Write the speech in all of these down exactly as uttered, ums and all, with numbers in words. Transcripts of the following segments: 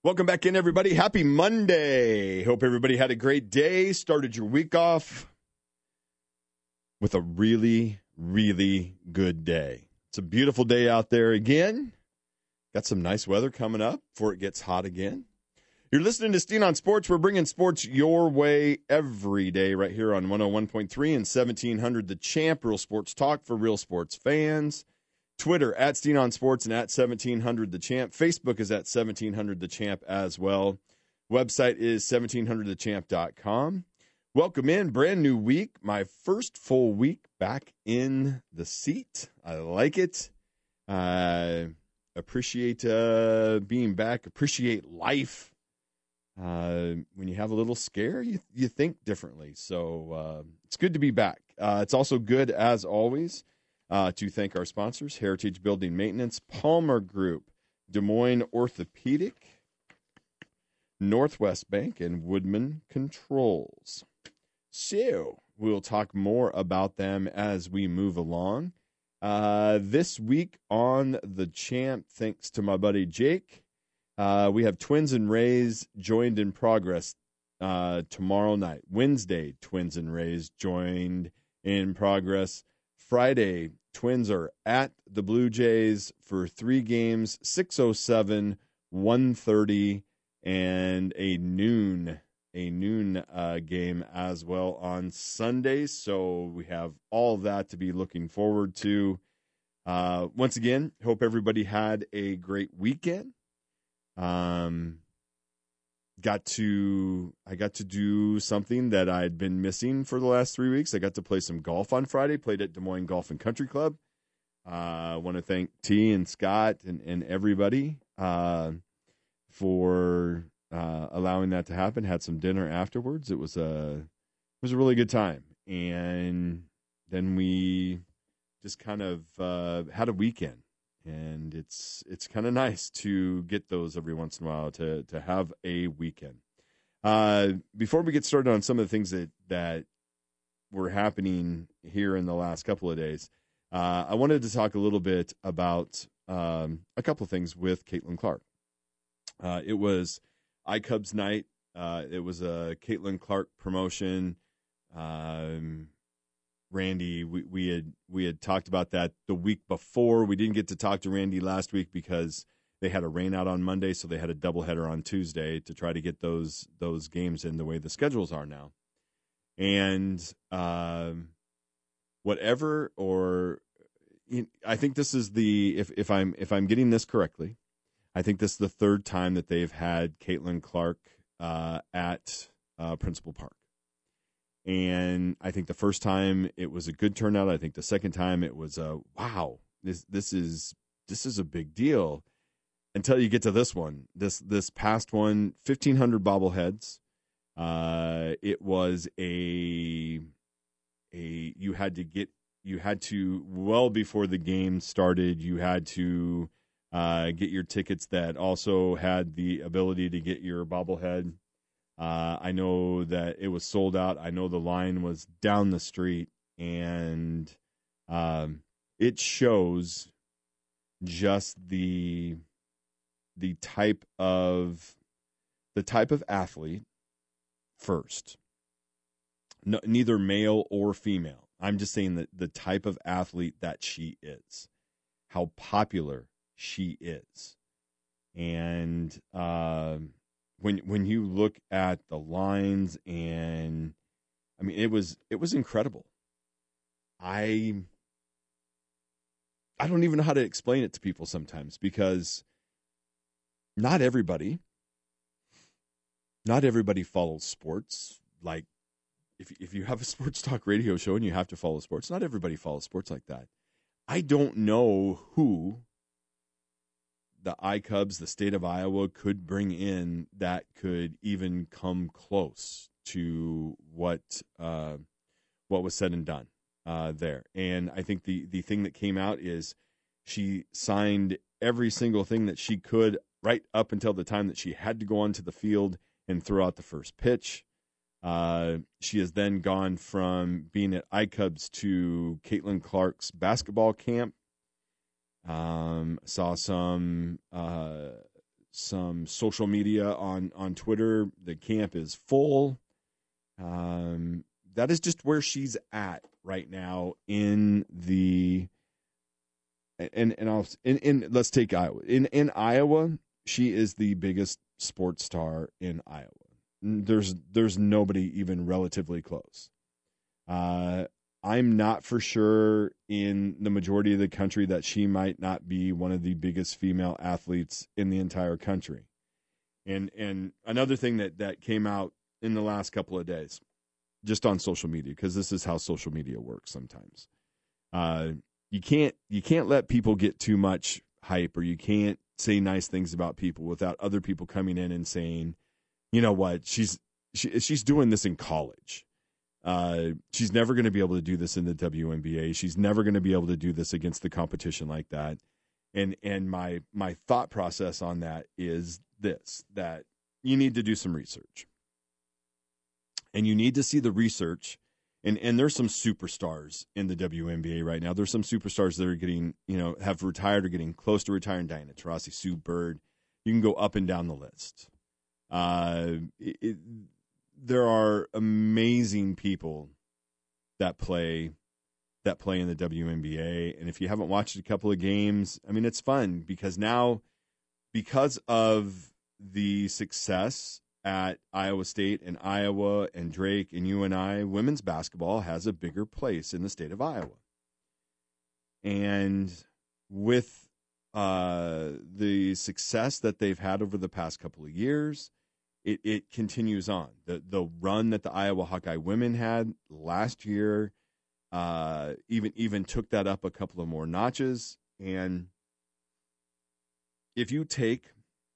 Welcome back in, everybody. Happy Monday. Hope everybody had a great day. Started your week off with a really, really good day. It's a beautiful day out there again. Got some nice weather coming up before it gets hot again. You're listening to Steen on Sports. We're bringing sports your way every day right here on one oh one point three and seventeen hundred The Champ. Real sports talk for real sports fans. Twitter, at Steen on Sports and at seventeen hundred The Champ. Facebook is at seventeen hundred The Champ as well. Website is seventeen hundred the champ dot com. Welcome in, brand new week. My first full week back in the seat. I like it. I uh, appreciate uh, being back. Appreciate life. Uh, when you have a little scare, you, you think differently. So uh, it's good to be back. Uh, it's also good, as always, Uh, to thank our sponsors, Heritage Building Maintenance, Palmer Group, Des Moines Orthopedic, Northwest Bank, and Woodman Controls. So we'll talk more about them as we move along. Uh, this week on The Champ, thanks to my buddy Jake, uh, we have Twins and Rays joined in progress uh, tomorrow night. Wednesday, Twins and Rays joined in progress. Friday, Twins are at the Blue Jays for three games, six oh seven, one thirty, and a noon, a noon uh, game as well on Sunday. So we have all of that to be looking forward to. Uh, once again, hope everybody had a great weekend. Um, got to, I got to do something that I'd been missing for the last three weeks. I got to play some golf on Friday, played at Des Moines Golf and Country Club. I uh, want to thank T and Scott and, and everybody uh, for uh, allowing that to happen. Had some dinner afterwards. It was a, it was a really good time. And then we just kind of uh, had a weekend. And it's it's kind of nice to get those every once in a while, to to have a weekend. Uh, before we get started on some of the things that, that were happening here in the last couple of days, uh, I wanted to talk a little bit about um, a couple of things with Caitlin Clark. Uh, it was iCubs night. Uh, it was a Caitlin Clark promotion. Um Randy, we, we had we had talked about that the week before. We didn't get to talk to Randy last week because they had a rain out on Monday, so they had a doubleheader on Tuesday to try to get those those games in the way the schedules are now. And um, whatever, or you know, I think this is the if if I'm if I'm getting this correctly, I think this is the third time that they've had Caitlin Clark uh, at uh, Principal Park. And I think the first time it was a good turnout. I think the second time it was a wow. This this is this is a big deal. Until you get to this one, this this past one, fifteen hundred bobbleheads. Uh, it was a a you had to get you had to well before the game started. You had to uh, get your tickets that also had the ability to get your bobblehead. Uh, I know that it was sold out. I know the line was down the street, and um, it shows just the the type of the type of athlete. First, no, neither male or female. I'm just saying that the type of athlete that she is, how popular she is, and. Um, When when you look at the lines, and I mean it was it was incredible. I I don't even know how to explain it to people sometimes, because not everybody not everybody follows sports. Like if if you have a sports talk radio show and you have to follow sports, not everybody follows sports like that. I don't know who the iCubs, the state of Iowa, could bring in that could even come close to what uh, what was said and done uh, there. And I think the, the thing that came out is she signed every single thing that she could right up until the time that she had to go onto the field and throw out the first pitch. Uh, she has then gone from being at iCubs to Caitlin Clark's basketball camp. Um, saw some uh, some social media on, on Twitter. The camp is full. Um, that is just where she's at right now in the and and I'll in, in let's take Iowa. In in Iowa, she is the biggest sports star in Iowa. There's there's nobody even relatively close. Uh, I'm not for sure in the majority of the country that she might not be one of the biggest female athletes in the entire country. And and another thing that, that came out in the last couple of days, just on social media, because this is how social media works sometimes. Uh, you can't you can't let people get too much hype, or you can't say nice things about people without other people coming in and saying, you know what, she's she, she's doing this in college. Uh, she's never going to be able to do this in the W N B A. She's never going to be able to do this against the competition like that. And and my my thought process on that is this, that you need to do some research. And you need to see the research. And and there's some superstars in the W N B A right now. There's some superstars that are getting, you know, have retired or getting close to retiring. Diana Taurasi, Sue Bird. You can go up and down the list. Uh, it, it, there are amazing people that play that play in the W N B A. And if you haven't watched a couple of games, I mean, it's fun because now, because of the success at Iowa State and Iowa and Drake and U N I, women's basketball has a bigger place in the state of Iowa. And with uh, the success that they've had over the past couple of years, it, it continues on. The the run that the Iowa Hawkeye women had last year uh, even even took that up a couple of more notches. And if you take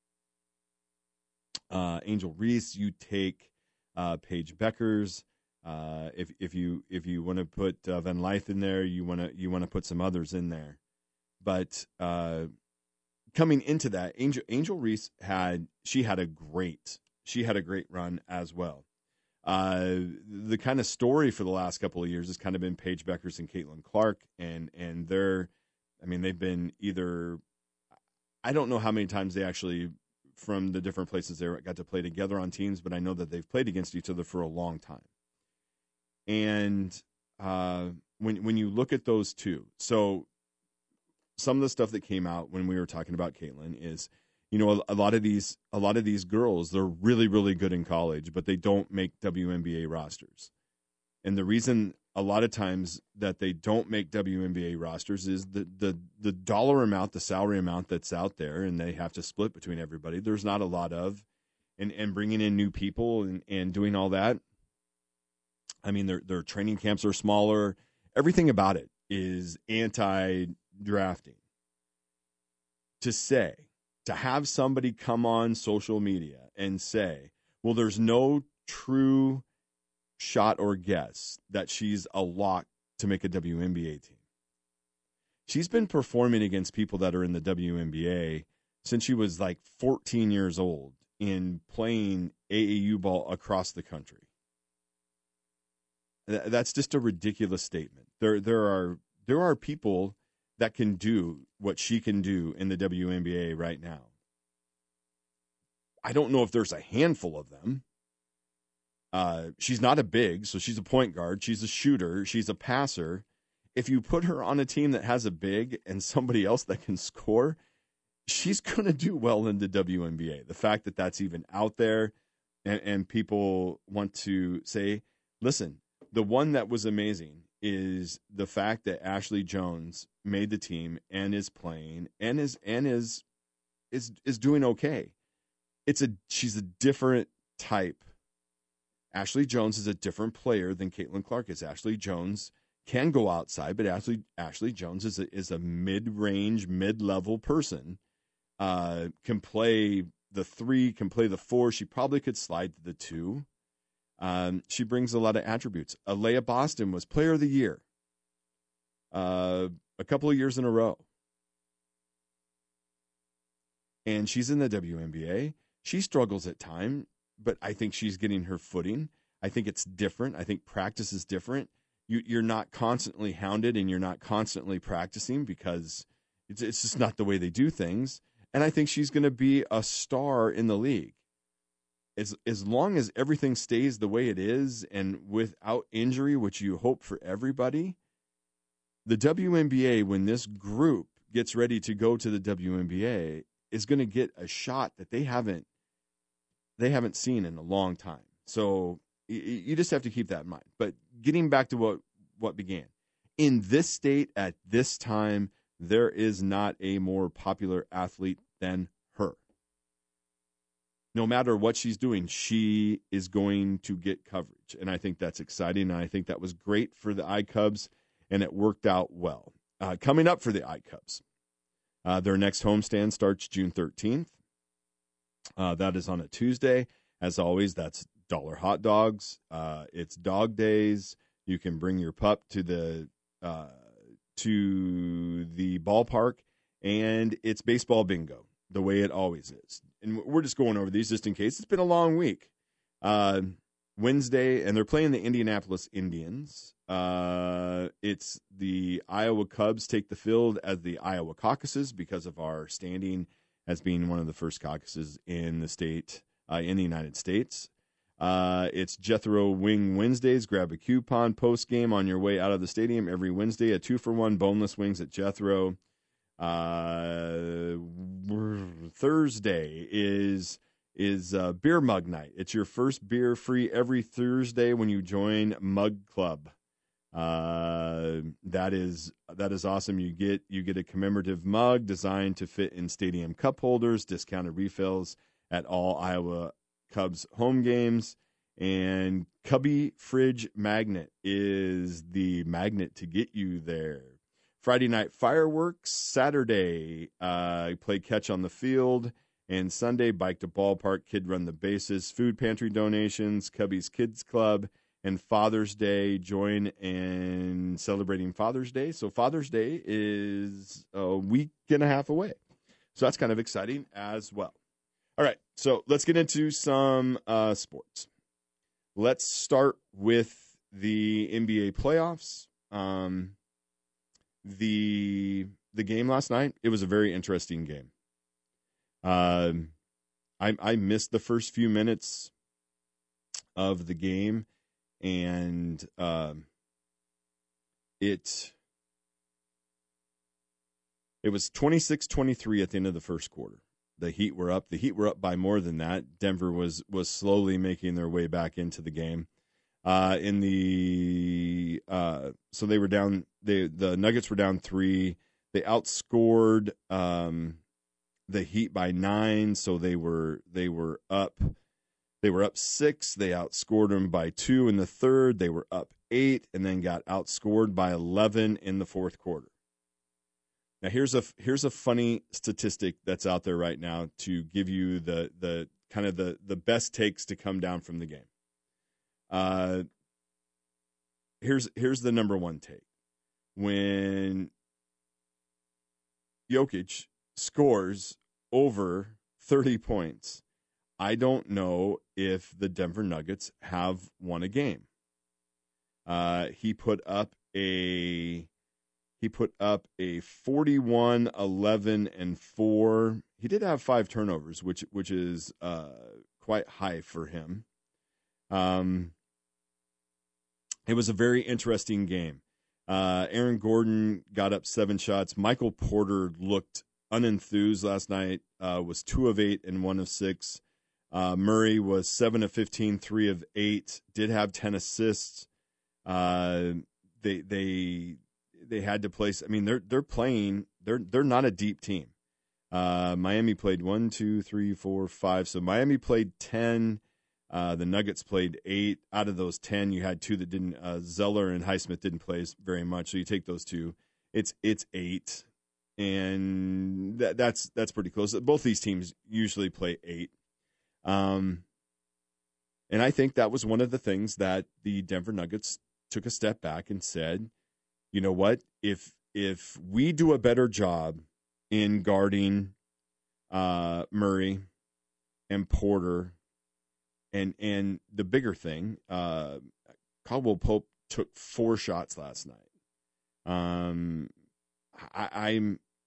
uh, Angel Reese, you take uh, Paige Beckers. Uh, if if you if you want to put uh, Van Lyth in there, you want to you want to put some others in there. But uh, coming into that, Angel Angel Reese had she had a great she had a great run as well. Uh, the kind of story for the last couple of years has kind of been Paige Beckers and Caitlin Clark, and and they're, I mean, they've been either, I don't know how many times they actually, from the different places they got to play together on teams, but I know that they've played against each other for a long time. And uh, when when you look at those two, so some of the stuff that came out when we were talking about Caitlin is, you know, a, a lot of these a lot of these girls, they're really, really good in college, but they don't make W N B A rosters. And the reason a lot of times that they don't make W N B A rosters is the the the dollar amount, the salary amount that's out there, and they have to split between everybody. There's not a lot of, and and bringing in new people and, and doing all that. I mean, their their training camps are smaller. Everything about it is anti-drafting. To say, to have somebody come on social media and say, well, there's no true shot or guess that she's a lock to make a W N B A team. She's been performing against people that are in the W N B A since she was like fourteen years old in playing A A U ball across the country. That's just a ridiculous statement. There, there are there are people that can do what she can do in the W N B A right now. I don't know if there's a handful of them. Uh, she's not a big, so she's a point guard. She's a shooter. She's a passer. If you put her on a team that has a big and somebody else that can score, she's going to do well in the W N B A. The fact that that's even out there, and, and people want to say, listen, the one that was amazing is the fact that Ashley Jones made the team and is playing and is and is is is doing okay. It's a she's a different type. Ashley Jones is a different player than Caitlin Clark is. Ashley Jones can go outside, but Ashley Ashley Jones is a, is a mid-range, mid-level person. Uh, can play the three, can play the four. She probably could slide to the two. Um, she brings a lot of attributes. Alea Boston was Player of the Year uh, a couple of years in a row. And she's in the W N B A. She struggles at time, but I think she's getting her footing. I think it's different. I think practice is different. You, you're not constantly hounded and you're not constantly practicing because it's, it's just not the way they do things. and I think she's going to be a star in the league. As, as long as everything stays the way it is and without injury, which you hope for everybody, the W N B A, when this group gets ready to go to the W N B A, is going to get a shot that they haven't they haven't seen in a long time. So you, you just have to keep that in mind. But getting back to what, what began. In this state at this time, there is not a more popular athlete than her. No matter what she's doing, she is going to get coverage. And I think that's exciting. And I think that was great for the iCubs, and it worked out well. Uh, coming up for the iCubs, uh, their next homestand starts June thirteenth. Uh, that is on a Tuesday. As always, that's dollar hot dogs. Uh, it's dog days. You can bring your pup to the uh, to the ballpark, and it's baseball bingo, the way it always is. And we're just going over these just in case. It's been a long week. Uh, Wednesday, and they're playing the Indianapolis Indians. Uh, it's the Iowa Cubs take the field as the Iowa Caucuses because of our standing as being one of the first caucuses in the state, uh, in the United States. Uh, it's Jethro Wing Wednesdays. Grab a coupon post game on your way out of the stadium every Wednesday. A two for one boneless wings at Jethro. Uh, Thursday is is uh, beer mug night. It's your first beer free every Thursday when you join Mug Club. Uh, that is that is awesome. You get you get a commemorative mug designed to fit in stadium cup holders, discounted refills at all Iowa Cubs home games, and Cubby Fridge Magnet is the magnet to get you there. Friday night fireworks. Saturday, uh, play catch on the field. And Sunday, bike to ballpark, kid run the bases, food pantry donations, Cubby's Kids Club, and Father's Day. Join in celebrating Father's Day. So Father's Day is a week and a half away. So that's kind of exciting as well. All right, so let's get into some uh, sports. Let's start with the N B A playoffs. Um, the the game last night, it was a very interesting game. Uh, I I missed the first few minutes of the game, and uh, it it was twenty-six twenty-three at the end of the first quarter. The Heat were up. The Heat were up by more than that. Denver was was slowly making their way back into the game. Uh, in the uh, so they were down. They the Nuggets were down three. They outscored um, the Heat by nine. So they were they were up. They were up six. They outscored them by two in the third. They were up eight, and then got outscored by eleven in the fourth quarter. Now here's a here's a funny statistic that's out there right now to give you the the kind of the, the best takes to come down from the game. Uh, here's here's the number one take. When Jokic scores over thirty points, I don't know if the Denver Nuggets have won a game. Uh, he put up a He put up a forty-one, eleven, and four. He did have five turnovers, which which is uh, quite high for him. Um, it was a very interesting game. Uh, Aaron Gordon got up seven shots. Michael Porter looked unenthused last night, uh, was two of eight and one of six. Uh, Murray was seven of fifteen, three of eight, did have ten assists. Uh, they they... They had to place. I mean, they're they're playing. They're they're not a deep team. Uh, Miami played one, two, three, four, five. So Miami played ten. Uh, the Nuggets played eight. Out of those ten, you had two that didn't. Uh, Zeller and Highsmith didn't play very much. So you take those two. It's it's eight, and that, that's that's pretty close. Both these teams usually play eight. Um, and I think that was one of the things that the Denver Nuggets took a step back and said, you know what? If if we do a better job in guarding uh, Murray and Porter, and and the bigger thing, uh, Caldwell Pope took four shots last night. Um, I, I'm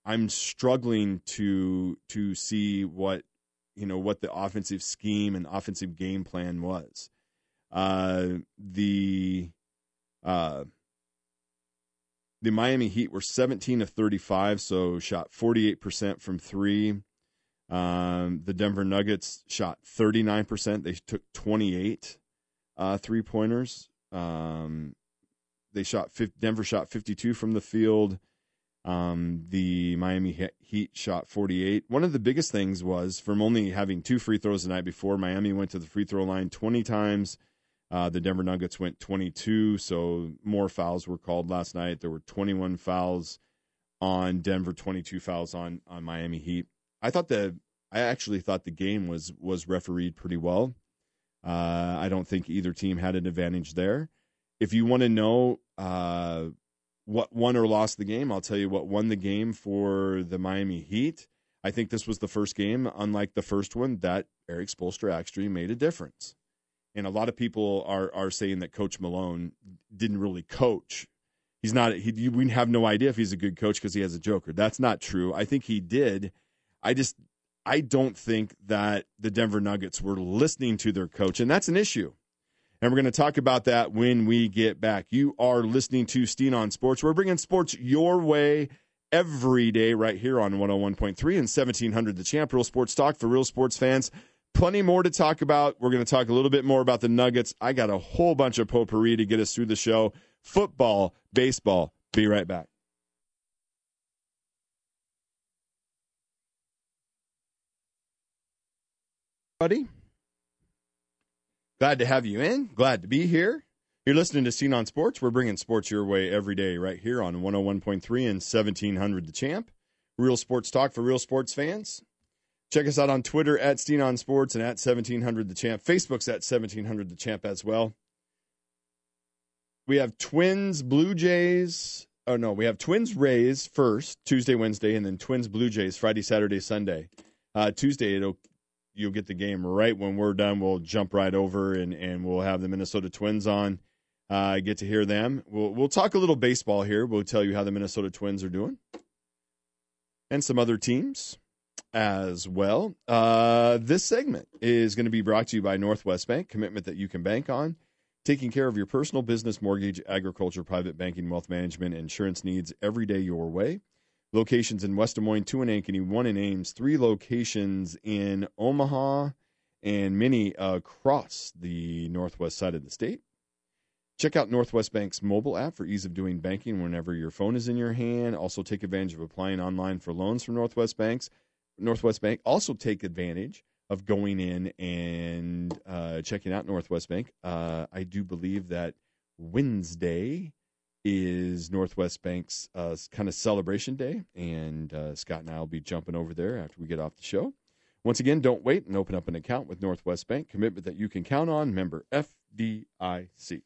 I'm struggling to to see what you know what the offensive scheme and offensive game plan was. Uh, the uh, the Miami Heat were seventeen of thirty-five, so shot forty-eight percent from three. Um, the Denver Nuggets shot thirty-nine percent. They took twenty-eight uh, three-pointers. Um, they shot Denver shot fifty-two from the field. Um, the Miami Heat shot forty-eight. One of the biggest things was from only having two free throws the night before, Miami went to the free throw line twenty times. Uh, the Denver Nuggets went twenty-two, so more fouls were called last night. There were twenty-one fouls on Denver, twenty-two fouls on, on Miami Heat. I thought the I actually thought the game was was refereed pretty well. Uh, I don't think either team had an advantage there. If you want to know uh, what won or lost the game, I'll tell you what won the game for the Miami Heat. I think this was the first game, unlike the first one, that Erik Spoelstra actually made a difference. And a lot of people are are saying that Coach Malone didn't really coach. He's not. He, we have no idea if he's a good coach because he has a joker. That's not true. I think he did. I just, I don't think that the Denver Nuggets were listening to their coach, and that's an issue. And we're going to talk about that when we get back. You are listening to Steen on Sports. We're bringing sports your way every day right here on one oh one point three and seventeen hundred The Champ. Real sports talk for real sports fans. Plenty more to talk about. We're going to talk a little bit more about the Nuggets. I got a whole bunch of potpourri to get us through the show. Football, baseball. Be right back. Buddy, glad to have you in. Glad to be here. You're listening to Seen on Sports. We're bringing sports your way every day right here on one oh one point three and seventeen hundred The Champ. Real sports talk for real sports fans. Check us out on Twitter at Steen on Sports and at seventeen hundred The Champ. Facebook's at seventeen hundred The Champ as well. We have Twins, Blue Jays. Oh, no, we have Twins, Rays first, Tuesday, Wednesday, and then Twins, Blue Jays, Friday, Saturday, Sunday. Uh, Tuesday, it'll you'll get the game right when we're done. We'll jump right over, and, and we'll have the Minnesota Twins on. Uh, get to hear them. We'll we'll talk a little baseball here. We'll tell you how the Minnesota Twins are doing. And some other teams as well. Uh, this segment is going to be brought to you by Northwest Bank, commitment that you can bank on. Taking care of your personal, business, mortgage, agriculture, private banking, wealth management, and insurance needs every day your way. Locations in West Des Moines, two in Ankeny, one in Ames, three locations in Omaha, and many across the northwest side of the state. Check out Northwest Bank's mobile app for ease of doing banking whenever your phone is in your hand. Also take advantage of applying online for loans from Northwest Banks. Northwest Bank. Also take advantage of going in and uh, checking out Northwest Bank. Uh, I do believe that Wednesday is Northwest Bank's uh, kind of celebration day, and uh, Scott and I will be jumping over there after we get off the show. Once again, don't wait and open up an account with Northwest Bank. Commitment that you can count on. Member F D I C.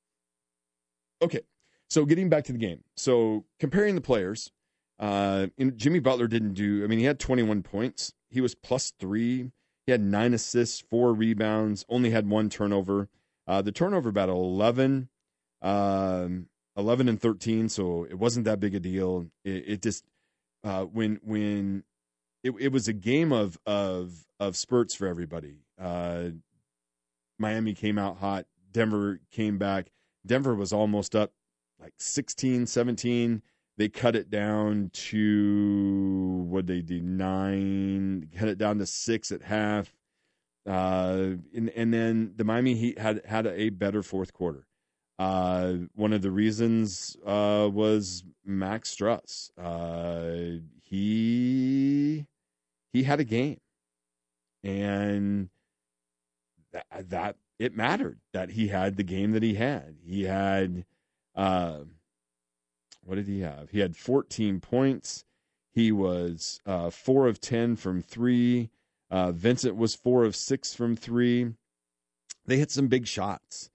Okay, so getting back to the game. So comparing the players, uh, Jimmy Butler didn't do, I mean, he had twenty-one points. He was plus three. He had nine assists, four rebounds, only had one turnover. Uh, the turnover about eleven, um, eleven and thirteen, so it wasn't that big a deal. It, it just uh, when when it, it was a game of of of spurts for everybody. Uh, Miami came out hot. Denver came back. Denver was almost up like sixteen, seventeen. They cut it down to, what they do, nine, cut it down to six at half. Uh, and, and then the Miami Heat had, had a better fourth quarter. Uh, one of the reasons uh, was Max Struss. Uh, he he had a game. And that, that it mattered that he had the game that he had. He had... Uh, What did he have? He had fourteen points. He was uh, four of ten from three. Uh, Vincent was four of six from three. They hit some big shots.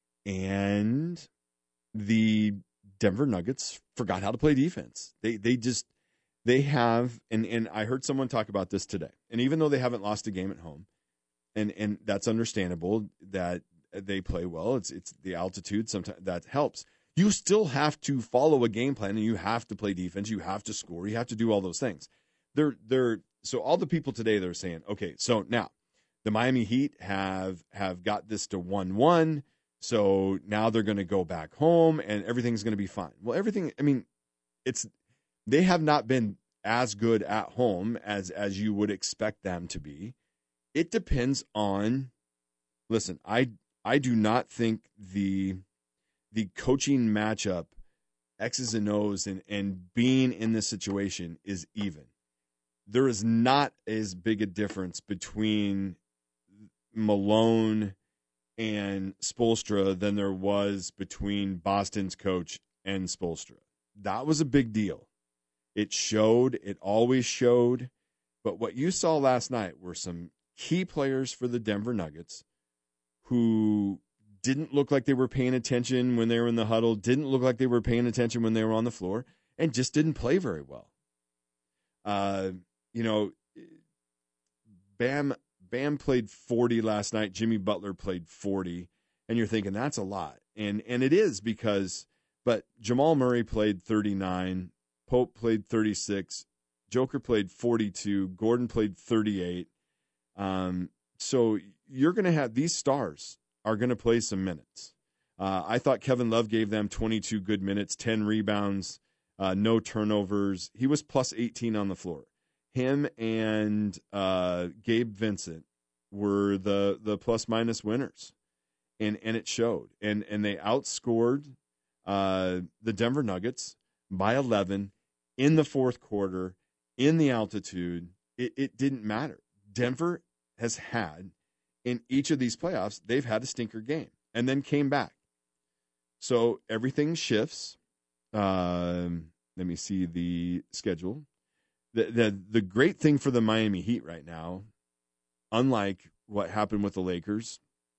And the Denver Nuggets forgot how to play defense. They they just, they have, and, and I heard someone talk about this today. And even though they haven't lost a game at home, and, and that's understandable that they play well, it's it's the altitude, sometimes that helps. You still have to follow a game plan, and you have to play defense. You have to score. You have to do all those things. They're they're so all the people today they're saying, okay, so now the Miami Heat have have got this to one one, so now they're going to go back home and everything's going to be fine. Well, everything. I mean, it's they have not been as good at home as as you would expect them to be. It depends on. Listen, I I do not think the the coaching matchup, X's and O's, and, and being in this situation is even. There is not as big a difference between Malone and Spoelstra than there was between Boston's coach and Spoelstra. That was a big deal. It showed, it always showed. But what you saw last night were some key players for the Denver Nuggets who didn't look like they were paying attention when they were in the huddle, didn't look like they were paying attention when they were on the floor, and just didn't play very well. Uh, you know, Bam Bam played forty last night. Jimmy Butler played forty, and you're thinking that's a lot, and and it is because. But Jamal Murray played thirty-nine, Pope played thirty-six, Joker played forty-two, Gordon played thirty-eight. Um, so you're going to have these stars are going to play some minutes. Uh, I thought Kevin Love gave them twenty-two good minutes, ten rebounds, uh, no turnovers. He was plus eighteen on the floor. Him and uh, Gabe Vincent were the the plus minus winners, and and it showed. And and they outscored uh, the Denver Nuggets by eleven in the fourth quarter in the altitude. It, it didn't matter. Denver has had in each of these playoffs, they've had a stinker game and then came back. So everything shifts. Um, let me see the schedule. The, the the great thing for the Miami Heat right now, unlike what happened with the Lakers,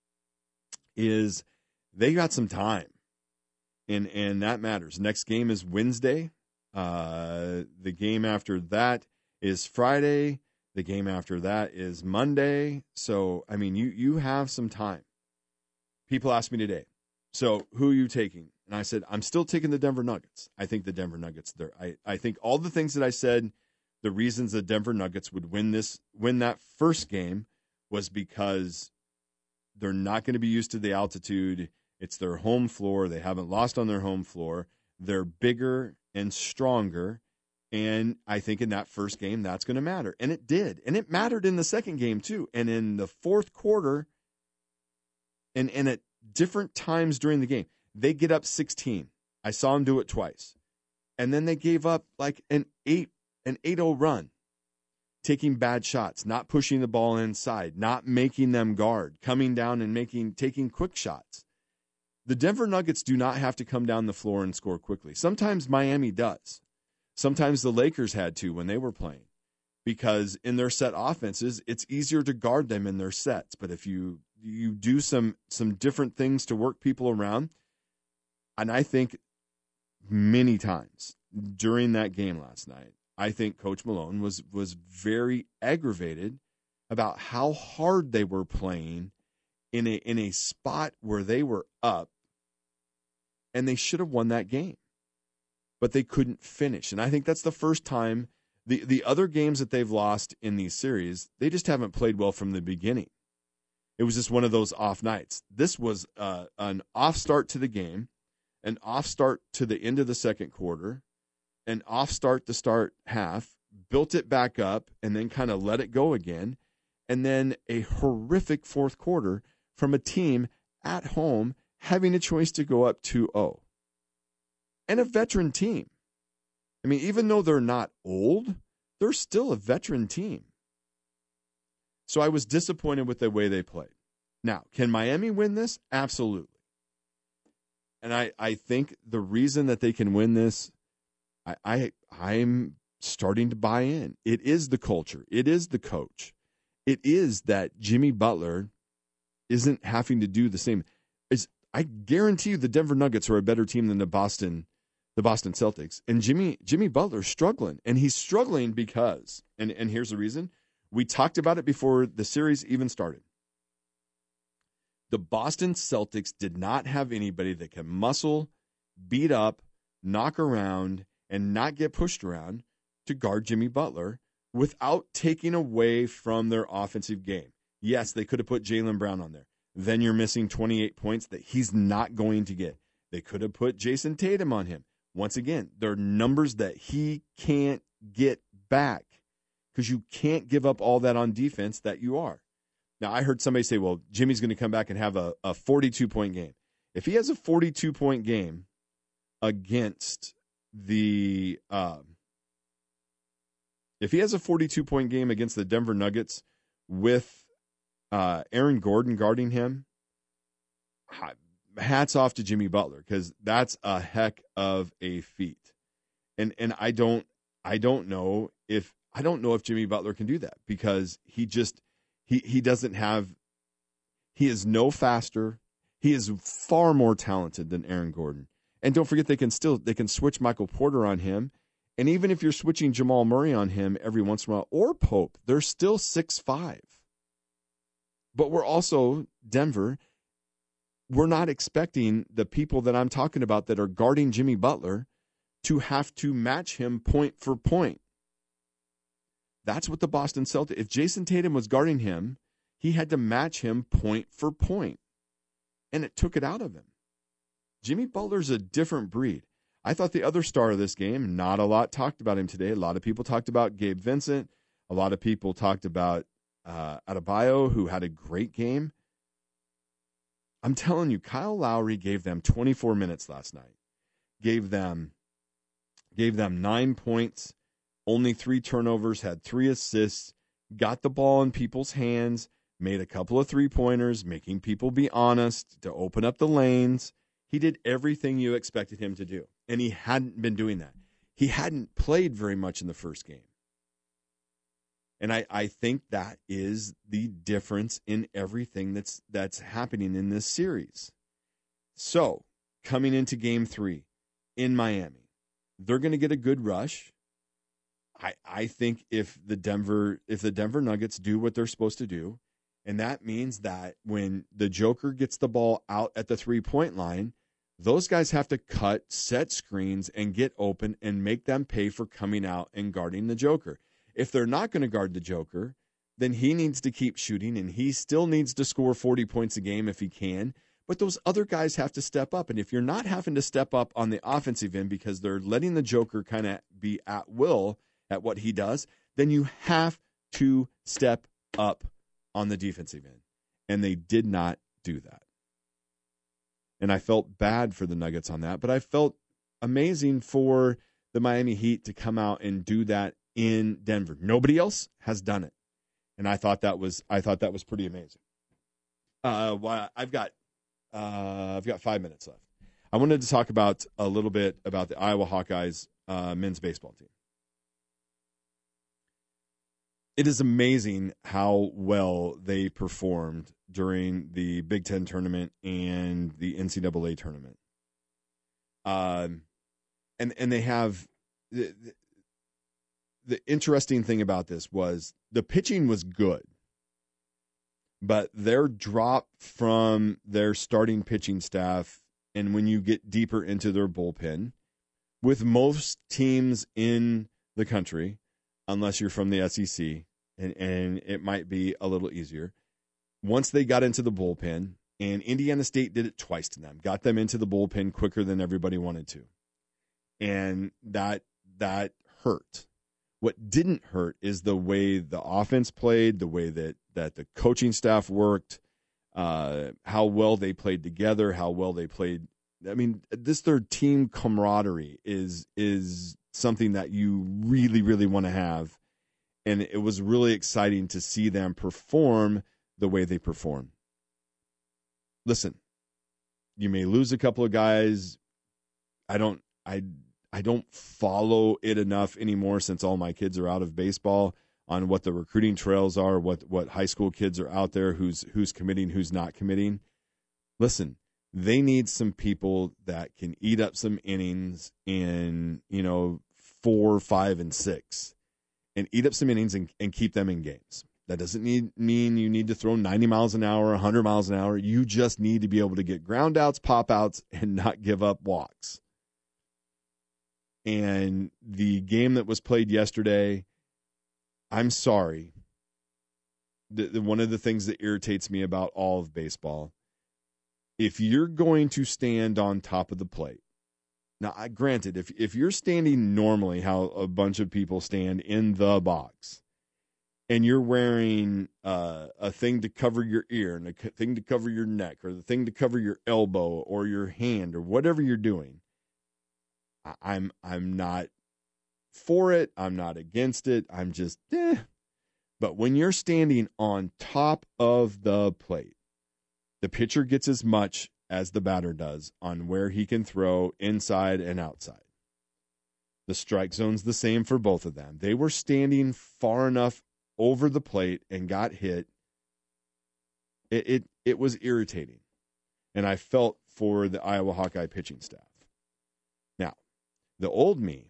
is they got some time, and and that matters. Next game is Wednesday. Uh, the game after that is Friday. The game after that is Monday. So I mean, you you have some time. People asked me today, so who are you taking? And I said, I'm still taking the Denver Nuggets. I think the Denver Nuggets. There, I I think all the things that I said. The reasons the Denver Nuggets would win this, win that first game, was because they're not going to be used to the altitude. It's their home floor. They haven't lost on their home floor. They're bigger and stronger, and I think in that first game that's going to matter, and it did, and it mattered in the second game too, and in the fourth quarter, and and at different times during the game, they get up sixteen. I saw them do it twice, and then they gave up like an eight. An eight oh run, taking bad shots, not pushing the ball inside, not making them guard, coming down and making taking quick shots. The Denver Nuggets do not have to come down the floor and score quickly. Sometimes Miami does. Sometimes the Lakers had to when they were playing, because in their set offenses, it's easier to guard them in their sets. But if you you do some some different things to work people around, and I think many times during that game last night, I think Coach Malone was was very aggravated about how hard they were playing in a in a spot where they were up, and they should have won that game, but they couldn't finish. And I think that's the first time the the other games that they've lost in these series, they just haven't played well from the beginning. It was just one of those off nights. This was uh, an off start to the game, an off start to the end of the second quarter. An off start to start half, built it back up, and then kind of let it go again. And then a horrific fourth quarter from a team at home having a choice to go up two oh. And a veteran team. I mean, even though they're not old, they're still a veteran team. So I was disappointed with the way they played. Now, can Miami win this? Absolutely. And I, I think the reason that they can win this, I, I I'm starting to buy in. It is the culture. It is the coach. It is that Jimmy Butler isn't having to do the same. It's, I guarantee you the Denver Nuggets are a better team than the Boston, the Boston Celtics. And Jimmy Jimmy Butler's struggling. And he's struggling because, and, and here's the reason. We talked about it before the series even started. The Boston Celtics did not have anybody that can muscle beat up, knock around, and not get pushed around to guard Jimmy Butler without taking away from their offensive game. Yes, they could have put Jaylen Brown on there. Then you're missing twenty-eight points that he's not going to get. They could have put Jason Tatum on him. Once again, there are numbers that he can't get back because you can't give up all that on defense that you are. Now, I heard somebody say, well, Jimmy's going to come back and have a, a forty-two-point game. If he has a forty-two-point game against the um, if he has a forty-two-point game against the Denver Nuggets with uh, Aaron Gordon guarding him, hats off to Jimmy Butler, because that's a heck of a feat. And and I don't I don't know if I don't know if Jimmy Butler can do that, because he just he he doesn't have he is no faster. He is far more talented than Aaron Gordon. And don't forget, they can still they can switch Michael Porter on him. And even if you're switching Jamal Murray on him every once in a while, or Pope, they're still six five. But we're also, Denver, we're not expecting the people that I'm talking about that are guarding Jimmy Butler to have to match him point for point. That's what the Boston Celtics, if Jason Tatum was guarding him, he had to match him point for point. And it took it out of him. Jimmy Butler's a different breed. I thought the other star of this game, not a lot talked about him today. A lot of people talked about Gabe Vincent. A lot of people talked about uh, Adebayo, who had a great game. I'm telling you, Kyle Lowry gave them twenty-four minutes last night. Gave them, gave them nine points, only three turnovers, had three assists, got the ball in people's hands, made a couple of three-pointers, making people be honest, to open up the lanes. He did everything you expected him to do, and he hadn't been doing that. He hadn't played very much in the first game. And I, I think that is the difference in everything that's that's happening in this series. So, coming into game three in Miami, they're going to get a good rush. I I think if the Denver if the Denver Nuggets do what they're supposed to do, and that means that when the Joker gets the ball out at the three-point line, those guys have to cut, set screens, and get open and make them pay for coming out and guarding the Joker. If they're not going to guard the Joker, then he needs to keep shooting, and he still needs to score forty points a game if he can. But those other guys have to step up. And if you're not having to step up on the offensive end because they're letting the Joker kind of be at will at what he does, then you have to step up on the defensive end. And they did not do that. And I felt bad for the Nuggets on that, but I felt amazing for the Miami Heat to come out and do that in Denver. Nobody else has done it. And I thought that was I thought that was pretty amazing. Uh, well, I've got uh, I've got five minutes left. I wanted to talk about a little bit about the Iowa Hawkeyes uh, men's baseball team. It is amazing how well they performed during the Big Ten tournament and the N C double A tournament. Um, and and they have the, the, the interesting thing about this was the pitching was good, but their drop from their starting pitching staff, and when you get deeper into their bullpen, with most teams in the country, unless you're from the S E C, and, and it might be a little easier, once they got into the bullpen, and Indiana State did it twice to them, got them into the bullpen quicker than everybody wanted to. And that that hurt. What didn't hurt is the way the offense played, the way that, that the coaching staff worked, uh, how well they played together, how well they played. I mean, this their team camaraderie is is something that you really, really want to have. And it was really exciting to see them perform the way they perform. Listen, you may lose a couple of guys. I don't I I don't follow it enough anymore since all my kids are out of baseball on what the recruiting trails are, what what high school kids are out there, who's who's committing, who's not committing. Listen, they need some people that can eat up some innings in, you know, four, five, and six, and eat up some innings and, and keep them in games. That doesn't need, mean you need to throw ninety miles an hour, one hundred miles an hour. You just need to be able to get ground outs, pop outs, and not give up walks. And the game that was played yesterday, I'm sorry. The, the, one of the things that irritates me about all of baseball, if you're going to stand on top of the plate, now, I, granted, if if you're standing normally how a bunch of people stand in the box, and you're wearing uh, a thing to cover your ear and a thing to cover your neck or the thing to cover your elbow or your hand or whatever you're doing, I, I'm I'm not for it. I'm not against it. I'm just, eh. But when you're standing on top of the plate, the pitcher gets as much as the batter does on where he can throw inside and outside. The strike zone's the same for both of them. They were standing far enough over the plate and got hit. It it, it was irritating. And I felt for the Iowa Hawkeye pitching staff. Now, the old me,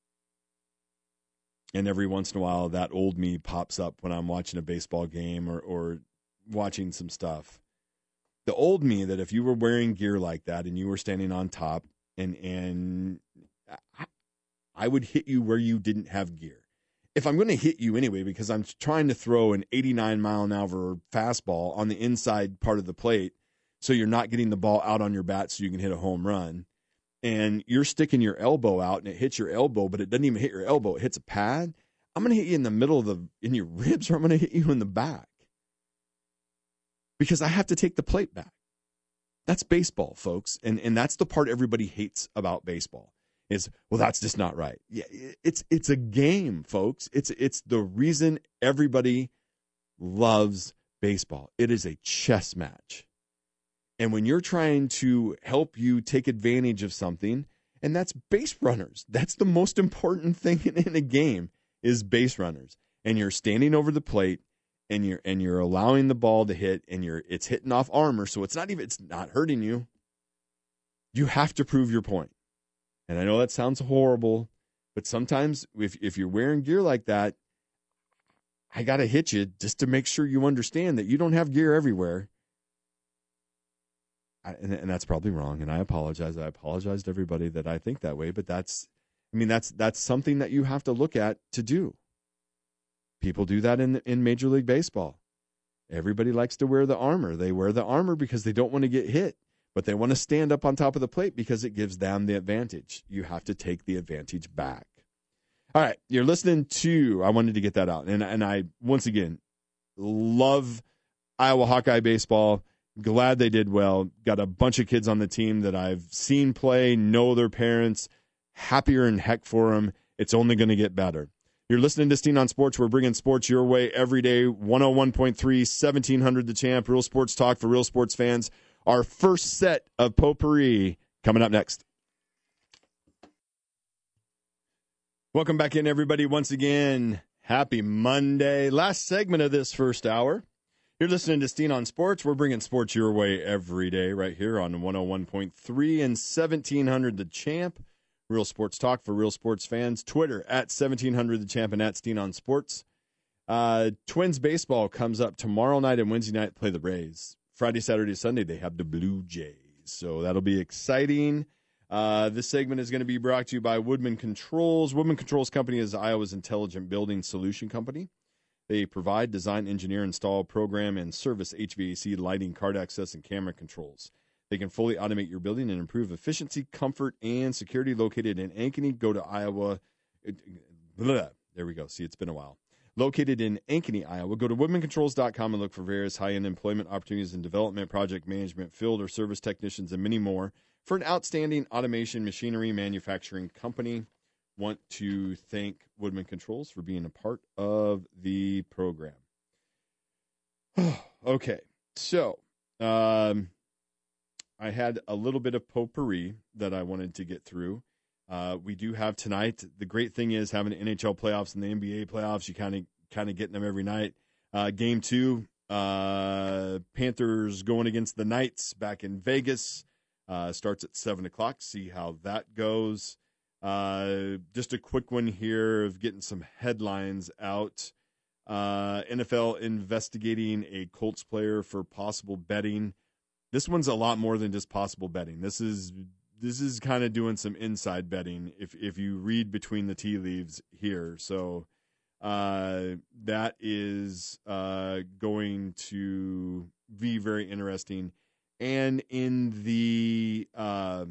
and every once in a while that old me pops up when I'm watching a baseball game or, or watching some stuff. The old me that if you were wearing gear like that and you were standing on top and and I, I would hit you where you didn't have gear. If I'm going to hit you anyway because I'm trying to throw an eighty-nine mile an hour fastball on the inside part of the plate so you're not getting the ball out on your bat so you can hit a home run, and you're sticking your elbow out and it hits your elbow, but it doesn't even hit your elbow, it hits a pad, I'm going to hit you in the middle of the, in your ribs, or I'm going to hit you in the back. Because I have to take the plate back. That's baseball, folks. And and that's the part everybody hates about baseball is, well, that's just not right. Yeah, it's it's a game, folks. It's it's the reason everybody loves baseball. It is a chess match. And when you're trying to help you take advantage of something, and that's base runners. That's the most important thing in, in a game is base runners. And you're standing over the plate and you're and you're allowing the ball to hit, and you're it's hitting off armor, so it's not even it's not hurting you. You have to prove your point. And I know that sounds horrible, but sometimes if if you're wearing gear like that, I gotta hit you just to make sure you understand that you don't have gear everywhere. I, and, and that's probably wrong, and I apologize. I apologize to everybody that I think that way, but that's I mean that's that's something that you have to look at to do. People do that in in Major League Baseball. Everybody likes to wear the armor. They wear the armor because they don't want to get hit, but they want to stand up on top of the plate because it gives them the advantage. You have to take the advantage back. All right, you're listening to, I wanted to get that out. And, and I, once again, love Iowa Hawkeye baseball. Glad they did well. Got a bunch of kids on the team that I've seen play, know their parents. Happier in heck for them. It's only going to get better. You're listening to Steen on Sports. We're bringing sports your way every day. one oh one point three, seventeen hundred The Champ, Real Sports Talk for real sports fans. Our first set of potpourri coming up next. Welcome back in, everybody, once again. Happy Monday. Last segment of this first hour. You're listening to Steen on Sports. We're bringing sports your way every day right here on one oh one point three and seventeen hundred The Champ. Real Sports Talk for real sports fans. Twitter at seventeen hundred The Champ and at Steen on Sports. Uh, Twins baseball comes up tomorrow night and Wednesday night play the Rays. Friday, Saturday, Sunday they have the Blue Jays. So that'll be exciting. Uh, this segment is going to be brought to you by Woodman Controls. Woodman Controls Company is Iowa's intelligent building solution company. They provide, design, engineer, install, program, and service H V A C, lighting, card access, and camera controls. They can fully automate your building and improve efficiency, comfort, and security. Located in Ankeny, go to Iowa. Blah, there we go. See, it's been a while. Located in Ankeny, Iowa, go to woodman controls dot com and look for various high-end employment opportunities in development, project management, field or service technicians, and many more for an outstanding automation machinery manufacturing company. Want to thank Woodman Controls for being a part of the program. Okay, so um, I had a little bit of potpourri that I wanted to get through. Uh, we do have tonight. The great thing is having the N H L playoffs and the N B A playoffs. You kind of kind of getting them every night. Uh, game two, uh, Panthers going against the Knights back in Vegas. Uh, starts at seven o'clock. See how that goes. Uh, just a quick one here of getting some headlines out. Uh, N F L investigating a Colts player for possible betting. This one's a lot more than just possible betting. This is this is kind of doing some inside betting if if you read between the tea leaves here. So uh, that is uh, going to be very interesting. And in the uh,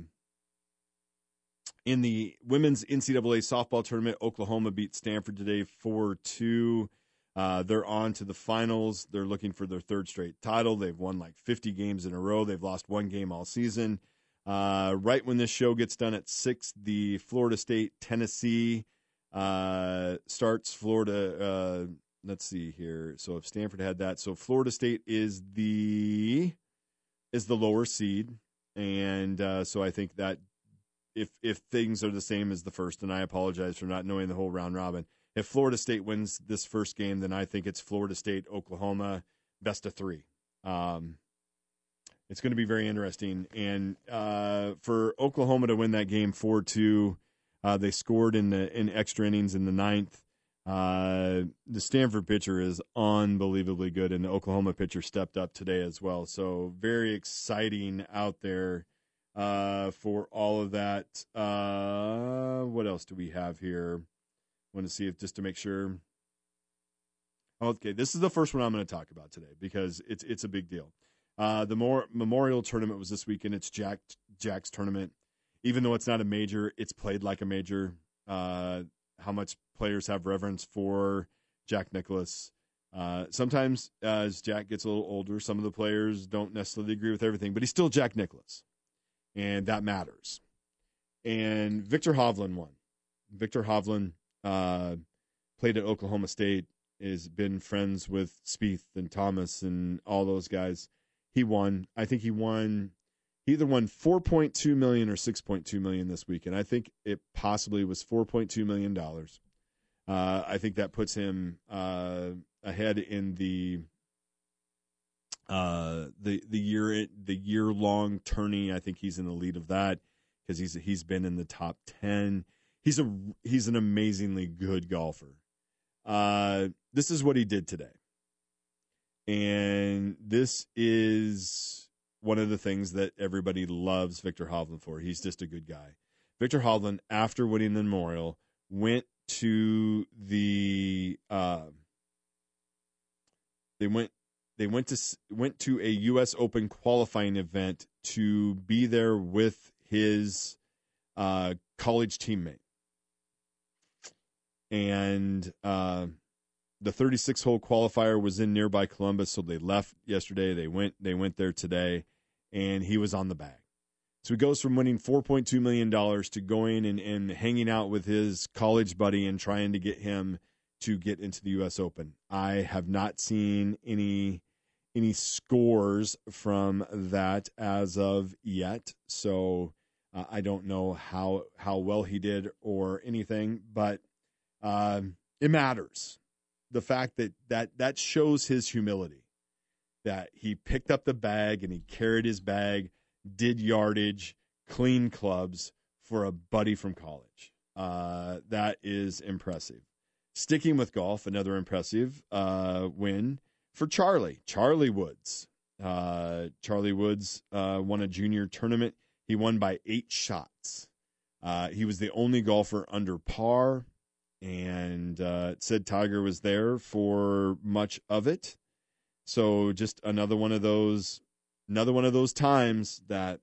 in the women's N C double A softball tournament, Oklahoma beat Stanford today four two. Uh, they're on to the finals. They're looking for their third straight title. They've won like fifty games in a row. They've lost one game all season. Uh, right when this show gets done at six, the Florida State Tennessee uh, starts. Florida, uh, let's see here. So if Stanford had that, so Florida State is the is the lower seed, and uh, so I think that if if things are the same as the first, and I apologize for not knowing the whole round robin. If Florida State wins this first game, then I think it's Florida State, Oklahoma, best of three. Um, it's going to be very interesting. And uh, for Oklahoma to win that game four two, uh, they scored in the in extra innings in the ninth. Uh, the Stanford pitcher is unbelievably good, and the Oklahoma pitcher stepped up today as well. So very exciting out there uh, for all of that. Uh, what else do we have here? Want to see if just to make sure. Okay, this is the first one I'm going to talk about today because it's it's a big deal. Uh, the more Memorial Tournament was this weekend. It's Jack Jack's tournament. Even though it's not a major, it's played like a major. Uh, how much players have reverence for Jack Nicklaus. Uh, sometimes uh, as Jack gets a little older, some of the players don't necessarily agree with everything, but he's still Jack Nicklaus, and that matters. And Victor Hovland won. Victor Hovland uh, played at Oklahoma State, has been friends with Spieth and Thomas and all those guys. He won. I think he won. He either won four point two million dollars or six point two million dollars this week, and I think it possibly was four point two million dollars. Uh, I think that puts him uh, ahead in the uh, the the year the year long tourney. I think he's in the lead of that because he's he's been in the top ten. He's a he's an amazingly good golfer. Uh, this is what he did today, and this is one of the things that everybody loves Victor Hovland for. He's just a good guy. Victor Hovland, after winning the Memorial, went to the uh, they went they went to went to a U S Open qualifying event to be there with his uh, college teammate, and uh, the thirty-six hole qualifier was in nearby Columbus, so they left yesterday. They went they went there today, and he was on the bag. So he goes from winning four point two million dollars to going and, and hanging out with his college buddy and trying to get him to get into the U S Open. I have not seen any any scores from that as of yet, so uh, I don't know how how well he did or anything, but um, it matters. The fact that, that that shows his humility, that he picked up the bag and he carried his bag, did yardage, clean clubs for a buddy from college. Uh, that is impressive. Sticking with golf, another impressive uh, win for Charlie. Charlie Woods. Uh, Charlie Woods uh, won a junior tournament. He won by eight shots. Uh, he was the only golfer under par, and uh, it said Tiger was there for much of it. So just another one of those Another one of those times that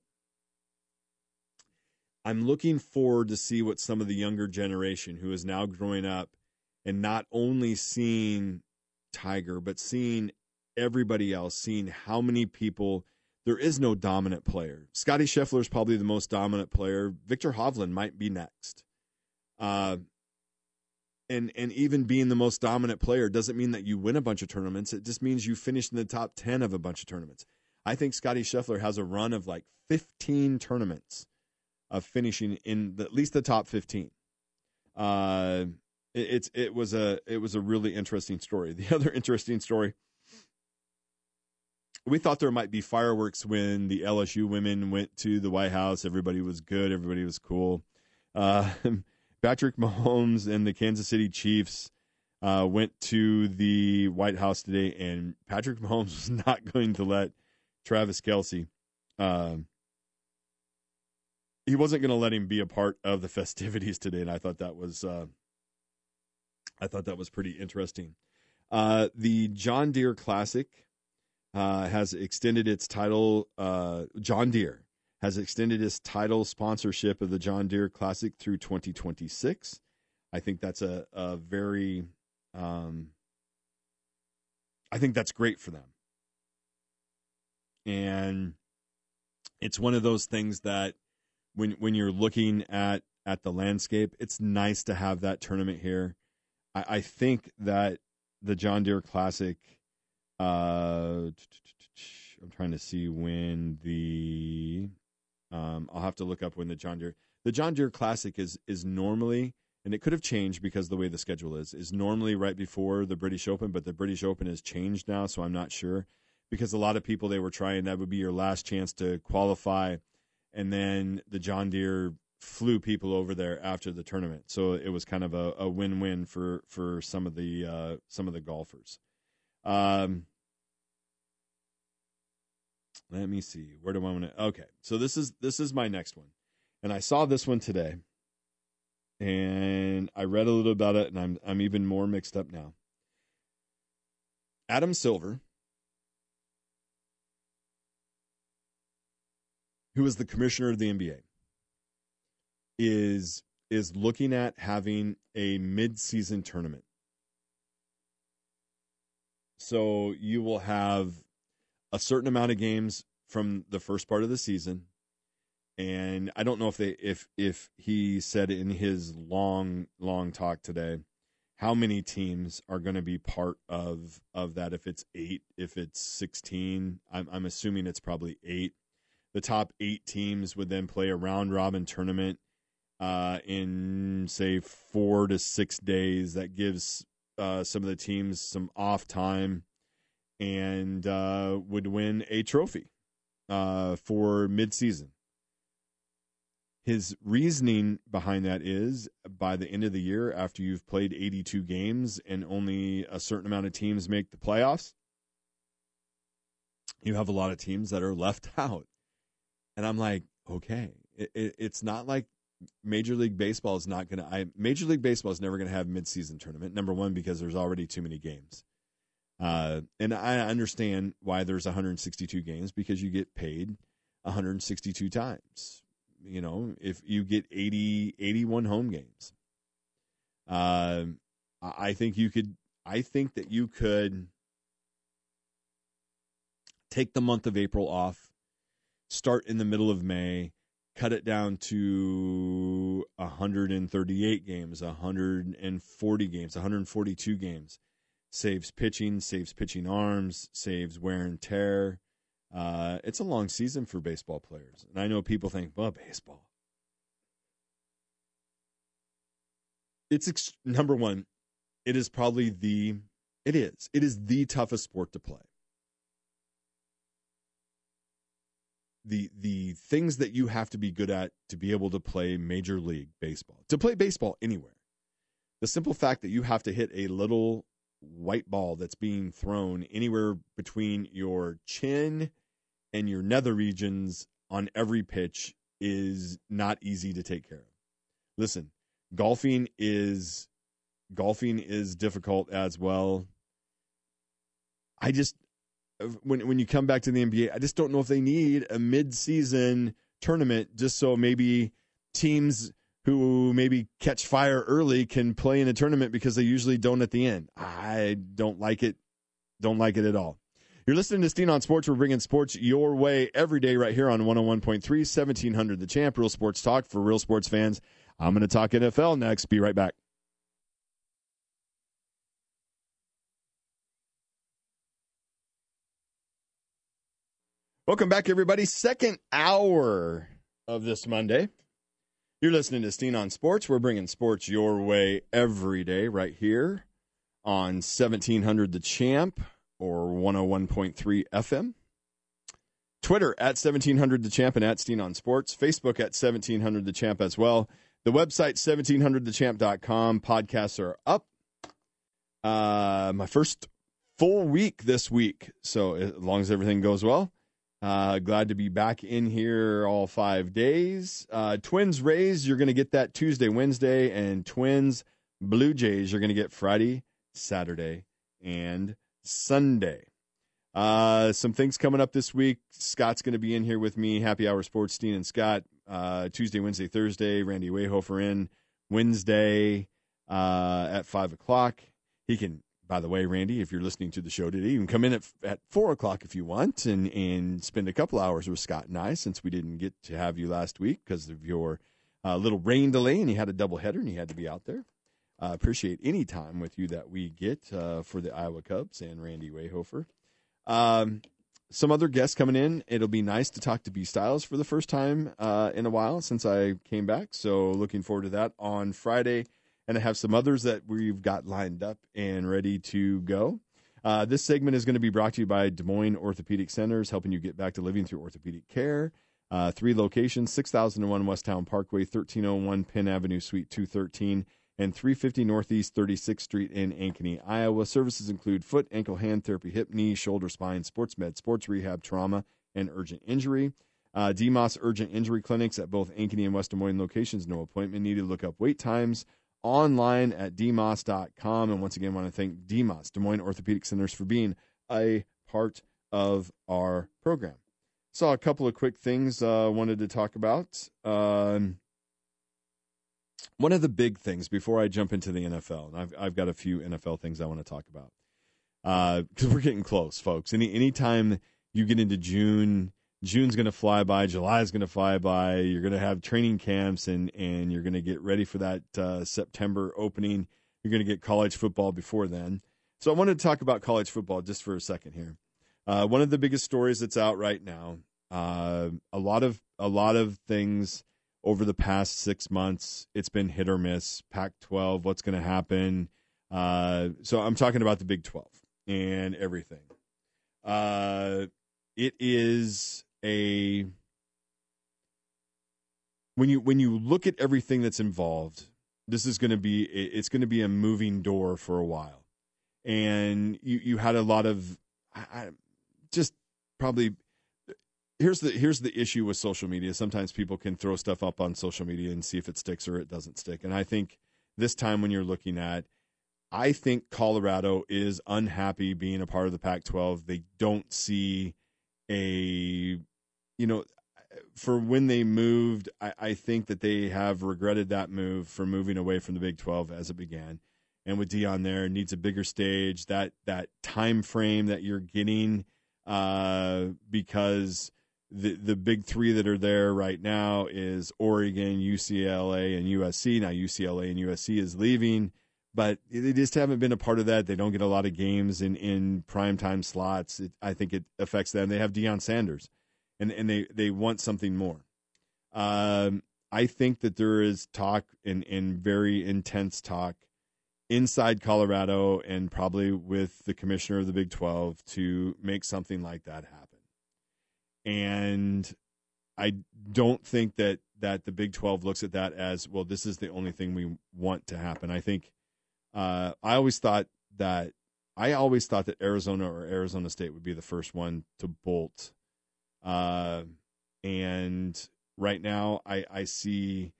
I'm looking forward to see what some of the younger generation who is now growing up and not only seeing Tiger, but seeing everybody else, seeing how many people, there is no dominant player. Scottie Scheffler is probably the most dominant player. Victor Hovland might be next. Uh, and, and even being the most dominant player doesn't mean that you win a bunch of tournaments. It just means you finish in the top ten of a bunch of tournaments. I think Scottie Scheffler has a run of like fifteen tournaments of finishing in the, at least the top fifteen. Uh, it, it's it was a it was a really interesting story. The other interesting story, we thought there might be fireworks when the L S U women went to the White House. Everybody was good. Everybody was cool. Uh, Patrick Mahomes and the Kansas City Chiefs uh, went to the White House today, and Patrick Mahomes was not going to let Travis Kelce uh, he wasn't going to let him be a part of the festivities today, and I thought that was uh, I thought that was pretty interesting. Uh, the John Deere Classic uh, has extended its title. Uh, John Deere has extended its title sponsorship of the John Deere Classic through twenty twenty-six. I think that's a, a very, um, I think that's great for them. And it's one of those things that when when you're looking at, at the landscape, it's nice to have that tournament here. I, I think that the John Deere Classic, uh, I'm trying to see when the, um, I'll have to look up when the John Deere, the John Deere Classic is is normally, and it could have changed because of the way the schedule is, is normally right before the British Open, but the British Open has changed now, so I'm not sure. Because a lot of people, they were trying, that would be your last chance to qualify, and then the John Deere flew people over there after the tournament. So it was kind of a, a win-win for, for some of the uh, some of the golfers. Um, let me see. Where do I want to? Okay, so this is this is my next one, and I saw this one today. And I read a little about it, and I'm I'm even more mixed up now. Adam Silver, who is the commissioner of the N B A, is is looking at having a mid-season tournament. So you will have a certain amount of games from the first part of the season. And I don't know if they if if he said in his long long talk today how many teams are going to be part of of that. If it's eight, if it's sixteen, I'm I'm assuming it's probably eight. The top eight teams would then play a round robin tournament uh, in say four to six days. That gives uh, some of the teams some off time and uh, would win a trophy uh, for midseason. His reasoning behind that is by the end of the year, after you've played eighty-two games and only a certain amount of teams make the playoffs, you have a lot of teams that are left out. And I'm like, okay, it, it, it's not like Major League Baseball is not going to, Major League Baseball is never going to have midseason tournament. Number one, because there's already too many games. Uh, and I understand why there's one hundred sixty-two games, because you get paid one hundred sixty-two times. You know, if you get eighty, eighty-one home games, uh, I think you could, I think that you could take the month of April off, start in the middle of May, cut it down to one hundred thirty-eight games, one hundred forty games, one hundred forty-two games. Saves pitching, saves pitching arms, saves wear and tear. Uh, it's a long season for baseball players. And I know people think, well, baseball. It's ex- number one, it is probably the, it is, it is the toughest sport to play. The, the things that you have to be good at to be able to play Major League Baseball, to play baseball anywhere. The simple fact that you have to hit a little white ball that's being thrown anywhere between your chin and your nether regions on every pitch is not easy to take care of. Listen, golfing is golfing is difficult as well. I just when when you come back to the N B A, I just don't know if they need a mid-season tournament just so maybe teams who maybe catch fire early can play in a tournament, because they usually don't at the end. I don't like it. Don't like it at all. You're listening to Steen on Sports. We're bringing sports your way every day right here on one oh one point three, seventeen hundred The Champ, real sports talk for real sports fans. I'm going to talk N F L next. Be right back. Welcome back, everybody. Second hour of this Monday. You're listening to Steen on Sports. We're bringing sports your way every day right here on seventeen hundred The Champ, or one oh one point three F M. Twitter at seventeen hundred The Champ and at Steen on Sports. Facebook at seventeen hundred The Champ as well. The website, seventeen hundred the champ dot com. Podcasts are up. Uh, my first full week this week. So as long as everything goes well, Uh, glad to be back in here all five days. Uh, Twins Rays, you're going to get that Tuesday, Wednesday, and Twins Blue Jays, you're going to get Friday, Saturday, and Sunday. Uh, some things coming up this week. Scott's going to be in here with me. Happy Hour Sports, Steen and Scott. Uh, Tuesday, Wednesday, Thursday. Randy Wayhofer in Wednesday uh, at five o'clock. He can, by the way, Randy, if you're listening to the show today, you can come in at, at four o'clock if you want and, and spend a couple hours with Scott and I, since we didn't get to have you last week because of your uh, little rain delay and you had a doubleheader and you had to be out there. Uh, appreciate any time with you that we get uh, for the Iowa Cubs and Randy Wayhofer. Um, some other guests coming in. It'll be nice to talk to B Styles for the first time uh, in a while since I came back. So looking forward to that on Friday. And I have some others that we've got lined up and ready to go. Uh, this segment is going to be brought to you by Des Moines Orthopedic Centers, helping you get back to living through orthopedic care. Uh, three locations, six thousand one West Town Parkway, thirteen oh one Penn Avenue, Suite two thirteen. And three fifty Northeast thirty-sixth Street in Ankeny, Iowa. Services include foot, ankle, hand therapy, hip, knee, shoulder, spine, sports med, sports rehab, trauma, and urgent injury. Uh, D M O S Urgent Injury Clinics at both Ankeny and West Des Moines locations. No appointment needed. Look up wait times online at d m o s dot com. And once again, I want to thank D M O S, Des Moines Orthopedic Centers, for being a part of our program. Saw a couple of quick things I uh, wanted to talk about. Um, One of the big things before I jump into the N F L, and I've I've got a few N F L things I want to talk about, because uh, we're getting close, folks. Any anytime you get into June, June's going to fly by, July's going to fly by. You're going to have training camps, and and you're going to get ready for that uh, September opening. You're going to get college football before then. So I wanted to talk about college football just for a second here. Uh, one of the biggest stories that's out right now. Uh, a lot of a lot of things. Over the past six months, it's been hit or miss. Pac twelve, what's going to happen? Uh, so I'm talking about the Big twelve and everything. Uh, it is a when you when you look at everything that's involved, this is going to be it's going to be a moving door for a while. And you you had a lot of I, just probably. Here's the here's the issue with social media. Sometimes people can throw stuff up on social media and see if it sticks or it doesn't stick. And I think this time when you're looking at, I think Colorado is unhappy being a part of the Pac twelve. They don't see a, you know, for when they moved, I, I think that they have regretted that move for moving away from the Big twelve as it began. And with Deion there, needs a bigger stage, that that time frame that you're getting uh, because – The the big three that are there right now is Oregon, U C L A, and U S C. Now U C L A and U S C is leaving, but they just haven't been a part of that. They don't get a lot of games in, in primetime slots. It, I think it affects them. They have Deion Sanders, and, and they, they want something more. Um, I think that there is talk and, and very intense talk inside Colorado and probably with the commissioner of the Big twelve to make something like that happen. And I don't think that, that the Big twelve looks at that as, well, this is the only thing we want to happen. I think uh, I always thought that I always thought that Arizona or Arizona State would be the first one to bolt. Uh, and right now I, I see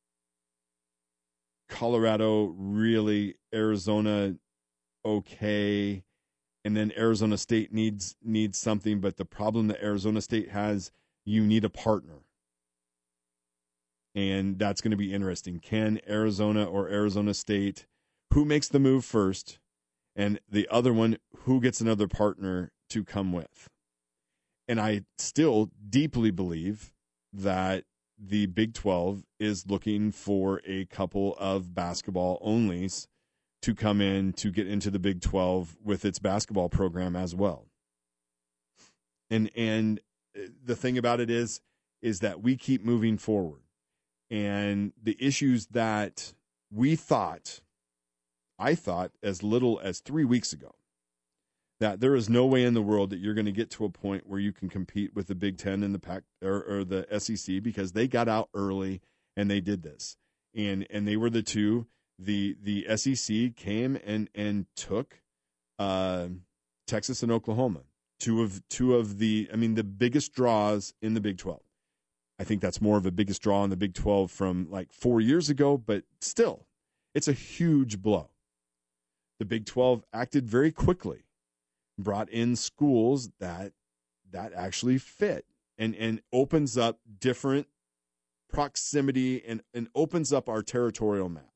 Colorado really, Arizona okay. And then Arizona State needs needs something, but the problem that Arizona State has, you need a partner. And that's going to be interesting. Can Arizona or Arizona State, who makes the move first, and the other one, who gets another partner to come with? And I still deeply believe that the Big twelve is looking for a couple of basketball onlys to come in to get into the Big twelve with its basketball program as well. And and the thing about it is, is that we keep moving forward. And the issues that we thought, I thought as little as three weeks ago, that there is no way in the world that you're going to get to a point where you can compete with the Big Ten and the Pac or, or the S E C, because they got out early and they did this. And and they were the two. The the S E C came and and took uh, Texas and Oklahoma, Two of two of the, I mean, the biggest draws in the Big twelve. I think that's more of a biggest draw in the Big twelve from like four years ago, but still, it's a huge blow. The Big twelve acted very quickly, brought in schools that that actually fit, and and opens up different proximity and, and opens up our territorial map.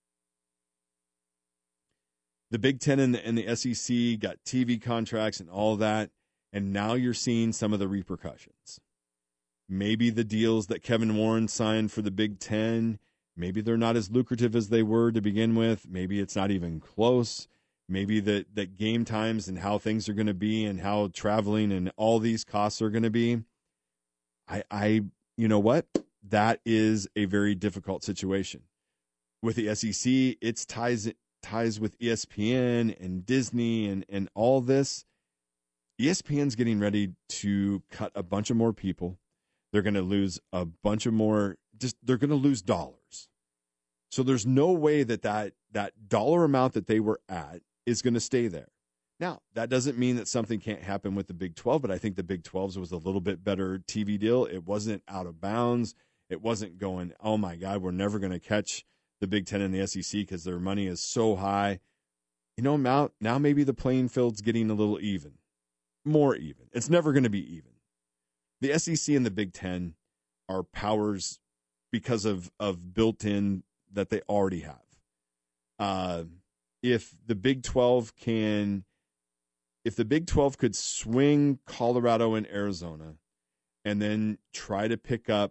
The Big Ten and the, and the S E C got T V contracts and all that, and now you're seeing some of the repercussions. Maybe the deals that Kevin Warren signed for the Big Ten, maybe they're not as lucrative as they were to begin with. Maybe it's not even close. Maybe that, that game times and how things are going to be and how traveling and all these costs are going to be. I, I, you know what? That is a very difficult situation. With the S E C, it's ties ties with E S P N and Disney and, and all this. E S P N's getting ready to cut a bunch of more people. They're going to lose a bunch of more, just they're going to lose dollars. So there's no way that, that that dollar amount that they were at is going to stay there. Now, that doesn't mean that something can't happen with the Big twelve, but I think the Big twelve's was a little bit better T V deal. It wasn't out of bounds. It wasn't going, oh my God, we're never going to catch the Big Ten and the S E C because their money is so high. You know, now, now maybe the playing field's getting a little even, more even. It's never going to be even. The S E C and the Big Ten are powers because of, of built-in that they already have. Uh, if the Big twelve can, if the Big twelve could swing Colorado and Arizona and then try to pick up,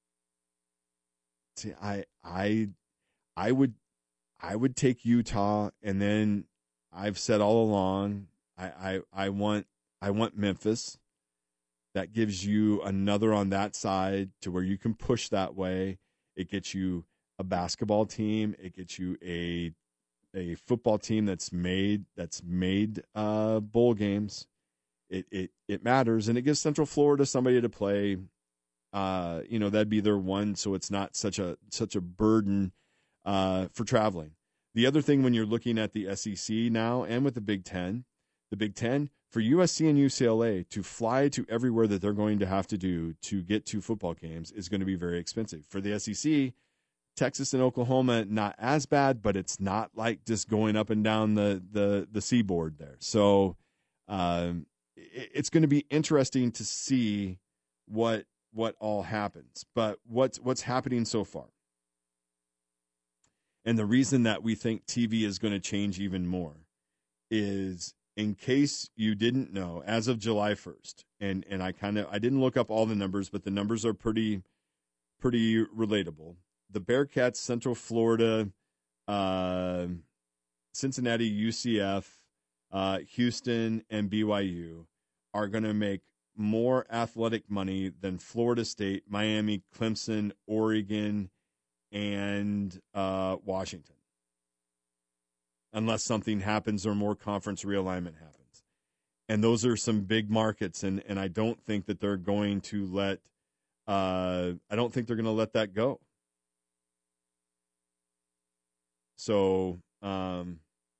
see, I, I, I would, I would take Utah, and then I've said all along, I, I, I want, I want Memphis. That gives you another on that side to where you can push that way. It gets you a basketball team. It gets you a a football team that's made that's made uh, bowl games. It it it matters, and it gives Central Florida somebody to play. Uh, you know, that'd be their one, so it's not such a such a burden uh, for traveling. The other thing when you're looking at the S E C now and with the Big Ten, the Big Ten, for U S C and U C L A to fly to everywhere that they're going to have to do to get to football games is going to be very expensive. For the S E C, Texas and Oklahoma, not as bad, but it's not like just going up and down the, the, the seaboard there. So um, it, it's going to be interesting to see what what all happens. But what's, what's happening so far? And the reason that we think T V is going to change even more is, in case you didn't know, as of July first, and, and I kind of, I didn't look up all the numbers, but the numbers are pretty, pretty relatable. The Bearcats, Central Florida, uh, Cincinnati, U C F, uh, Houston, and B Y U are going to make more athletic money than Florida State, Miami, Clemson, Oregon, and uh, Washington. Unless something happens or more conference realignment happens. And those are some big markets, and, and I don't think that they're going to let uh, I don't think they're going to let that go. So um,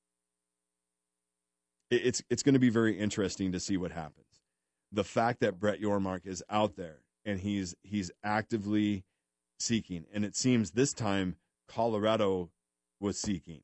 it, it's it's going to be very interesting to see what happens. The fact that Brett Yormark is out there and he's he's actively seeking, and it seems this time Colorado was seeking.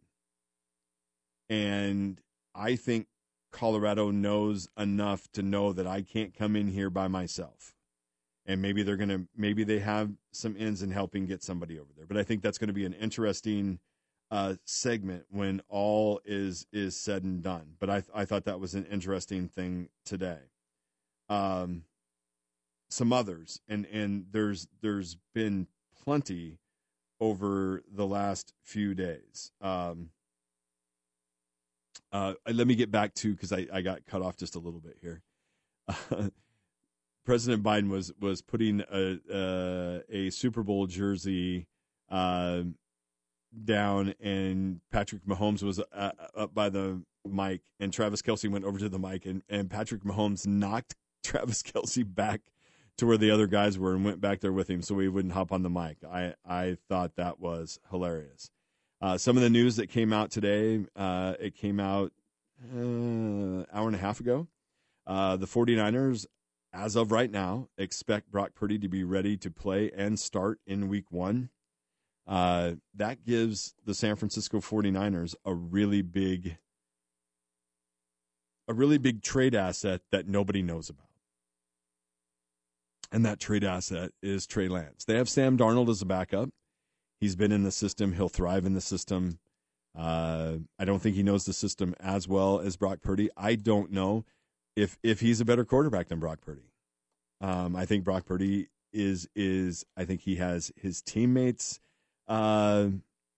And I think Colorado knows enough to know that I can't come in here by myself. And maybe they're going to, maybe they have some ends in helping get somebody over there. But I think that's going to be an interesting uh, segment when all is is said and done. But I I thought that was an interesting thing today. Um, some others, and and there's there's been plenty over the last few days. Um, Uh, let me get back to, because I, I got cut off just a little bit here. Uh, President Biden was was putting a a, a Super Bowl jersey uh, down, and Patrick Mahomes was uh, up by the mic, and Travis Kelce went over to the mic, and, and Patrick Mahomes knocked Travis Kelce back to where the other guys were and went back there with him so he wouldn't hop on the mic. I, I thought that was hilarious. Uh, some of the news that came out today, uh, it came out uh, an hour and a half ago. Uh, the 49ers, as of right now, expect Brock Purdy to be ready to play and start in week one. Uh, that gives the San Francisco 49ers a really big, a really big trade asset that nobody knows about. And that trade asset is Trey Lance. They have Sam Darnold as a backup. He's been in the system. He'll thrive in the system. Uh, I don't think he knows the system as well as Brock Purdy. I don't know if if he's a better quarterback than Brock Purdy. Um, I think Brock Purdy is is. I think he has his teammates. Uh,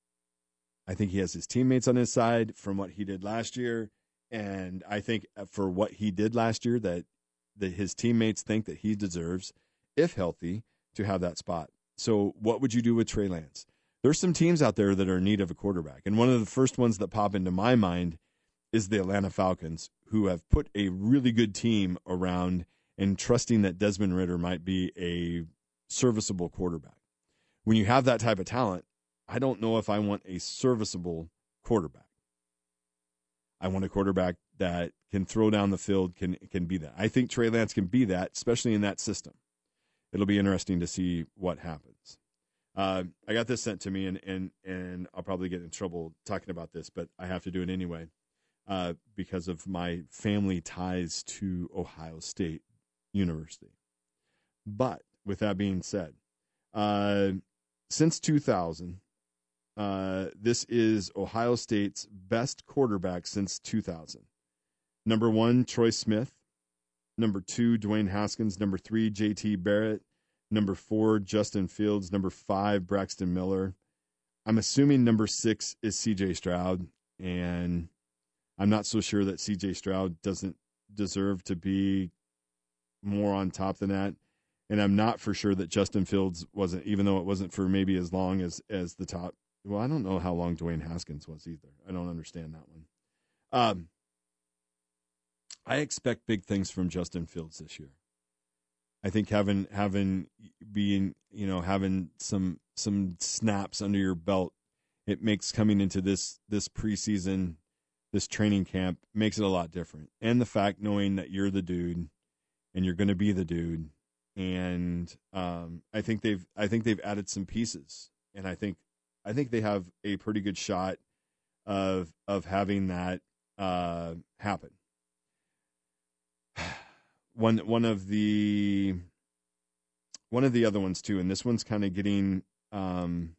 I think he has his teammates on his side from what he did last year, and I think for what he did last year, that that his teammates think that he deserves, if healthy, to have that spot. So, what would you do with Trey Lance? There's some teams out there that are in need of a quarterback, and one of the first ones that pop into my mind is the Atlanta Falcons, who have put a really good team around and trusting that Desmond Ridder might be a serviceable quarterback. When you have that type of talent, I don't know if I want a serviceable quarterback. I want a quarterback that can throw down the field, can can be that. I think Trey Lance can be that, especially in that system. It'll be interesting to see what happens. Uh, I got this sent to me, and, and, and I'll probably get in trouble talking about this, but I have to do it anyway uh, because of my family ties to Ohio State University. But with that being said, uh, since two thousand, uh, this is Ohio State's best quarterback since two thousand. Number one, Troy Smith. Number two, Dwayne Haskins. Number three, J T Barrett. Number four, Justin Fields. Number five, Braxton Miller. I'm assuming number six is C J Stroud, and I'm not so sure that C J Stroud doesn't deserve to be more on top than that. And I'm not for sure that Justin Fields wasn't, even though it wasn't for maybe as long as, as the top. Well, I don't know how long Dwayne Haskins was either. I don't understand that one. Um, I expect big things from Justin Fields this year. I think having having being you know having some some snaps under your belt, it makes coming into this this preseason, this training camp makes it a lot different. And the fact knowing that you're the dude, and you're going to be the dude, and um, I think they've I think they've added some pieces, and I think I think they have a pretty good shot of of having that uh, happen. One one of the one of the other ones too, and this one's kind of getting um,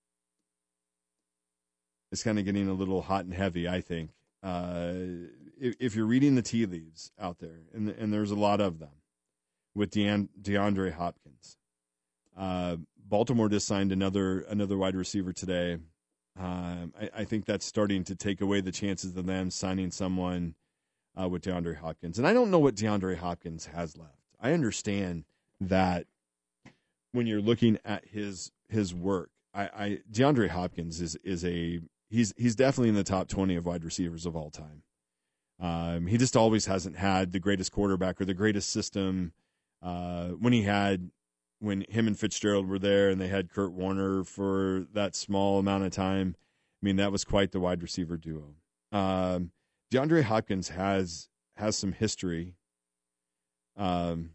it's kind of getting a little hot and heavy. I think uh, if, if you're reading the tea leaves out there, and and there's a lot of them with DeAnd- DeAndre Hopkins. Uh, Baltimore just signed another another wide receiver today. Um, I, I think that's starting to take away the chances of them signing someone Uh, with DeAndre Hopkins. And I don't know what DeAndre Hopkins has left. I understand that when you're looking at his his work, I, I DeAndre Hopkins is is a he's he's definitely in the top twenty of wide receivers of all time. Um, he just always hasn't had the greatest quarterback or the greatest system. Uh, when he had when him and Fitzgerald were there and they had Kurt Warner for that small amount of time, I mean, that was quite the wide receiver duo. Um, DeAndre Hopkins has has some history um,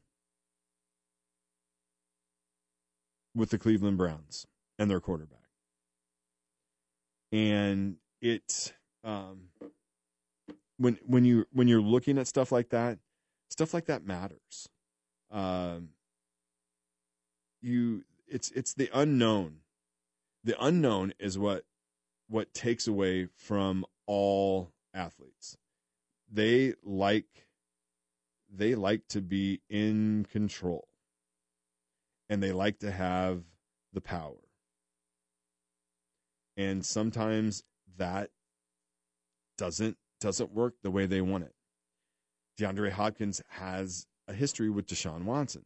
with the Cleveland Browns and their quarterback, and it um, when when you when you're looking at stuff like that, stuff like that matters. Um, you it's it's the unknown. The unknown is what what takes away from all athletes. They like they like to be in control, and they like to have the power. And sometimes that doesn't doesn't work the way they want it. DeAndre Hopkins has a history with Deshaun Watson.